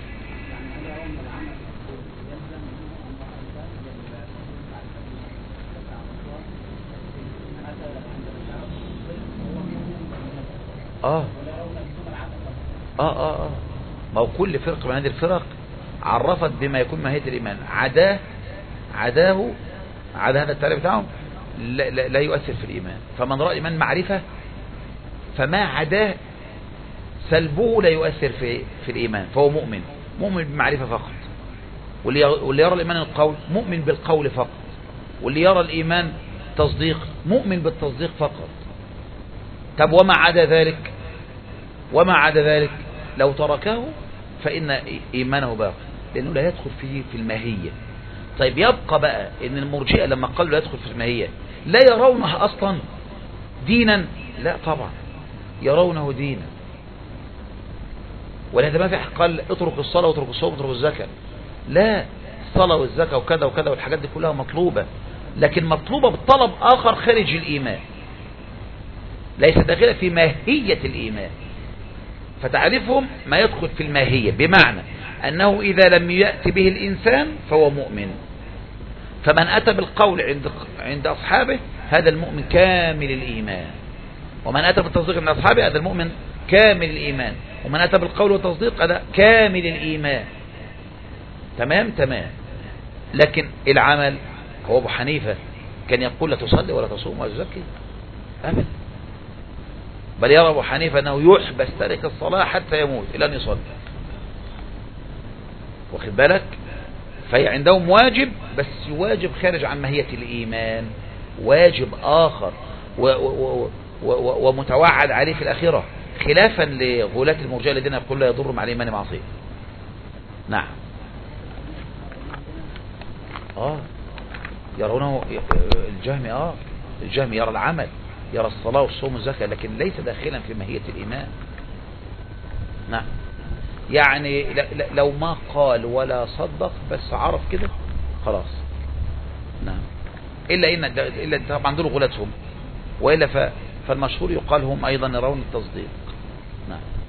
ما هو كل فرق من هذه الفرق عرفت بما يكون ماهية الإيمان، عداه هذا التعريف بتاعهم لا يؤثر في الإيمان. فمن رأى الإيمان معرفة فما عداه سلبه لا يؤثر في الإيمان، فهو مؤمن بمعرفة فقط. واللي يرى الإيمان القول مؤمن بالقول فقط، واللي يرى الإيمان تصديق مؤمن بالتصديق فقط. طب وما عدا ذلك لو تركه فإن إيمانه باق، لأنه لا يدخل فيه في الماهية. طيب يبقى بقى إن المرجئة لما قالوا لا يدخل في الماهية لا يرونها أصلا دينا؟ لا طبعا يرونه دينا، ولهذا ما في أحد قال اترك الصلاة واترك الصوم واترك الزكاة. لا، الصلاة والزكاة وكذا وكذا والحاجات دي كلها مطلوبة، لكن مطلوبة بالطلب آخر خارج الإيمان، ليس داخلة في ماهية الإيمان. فتعرفهم ما يدخل في الماهية، بمعنى أنه إذا لم يأتي به الإنسان فهو مؤمن. فمن أتى بالقول عند أصحابه هذا المؤمن كامل الإيمان، ومن أتى بالتصديق عند أصحابه هذا المؤمن كامل الإيمان، ومن أتى بالقول والتصديق هذا كامل الإيمان. تمام. لكن العمل، هو أبو حنيفة كان يقول لا تصلي ولا تصوم ولا تزكي أبدا، بل يرى أبو حنيفة أنه يحبس تارك الصلاة حتى يموت إلى أن يصلي. واخد بالك؟ فهي عندهم واجب، بس واجب خارج عن ماهية الإيمان، واجب آخر ومتوعد عليه في الآخرة، خلافا لغلاة المرجئة الذين يقول لا يضر مع الإيمان معصية. نعم. يرونه الجهم يرى العمل، يرى الصلاة والصوم والزكاة، لكن ليس داخلا في ماهية الإيمان. نعم. يعني لو ما قال ولا صدق بس عرف كده خلاص نعم. إلا طبعا دول غلاتهم، وإلا فالمشهور يقال هم أيضا يرون التصديق. نعم.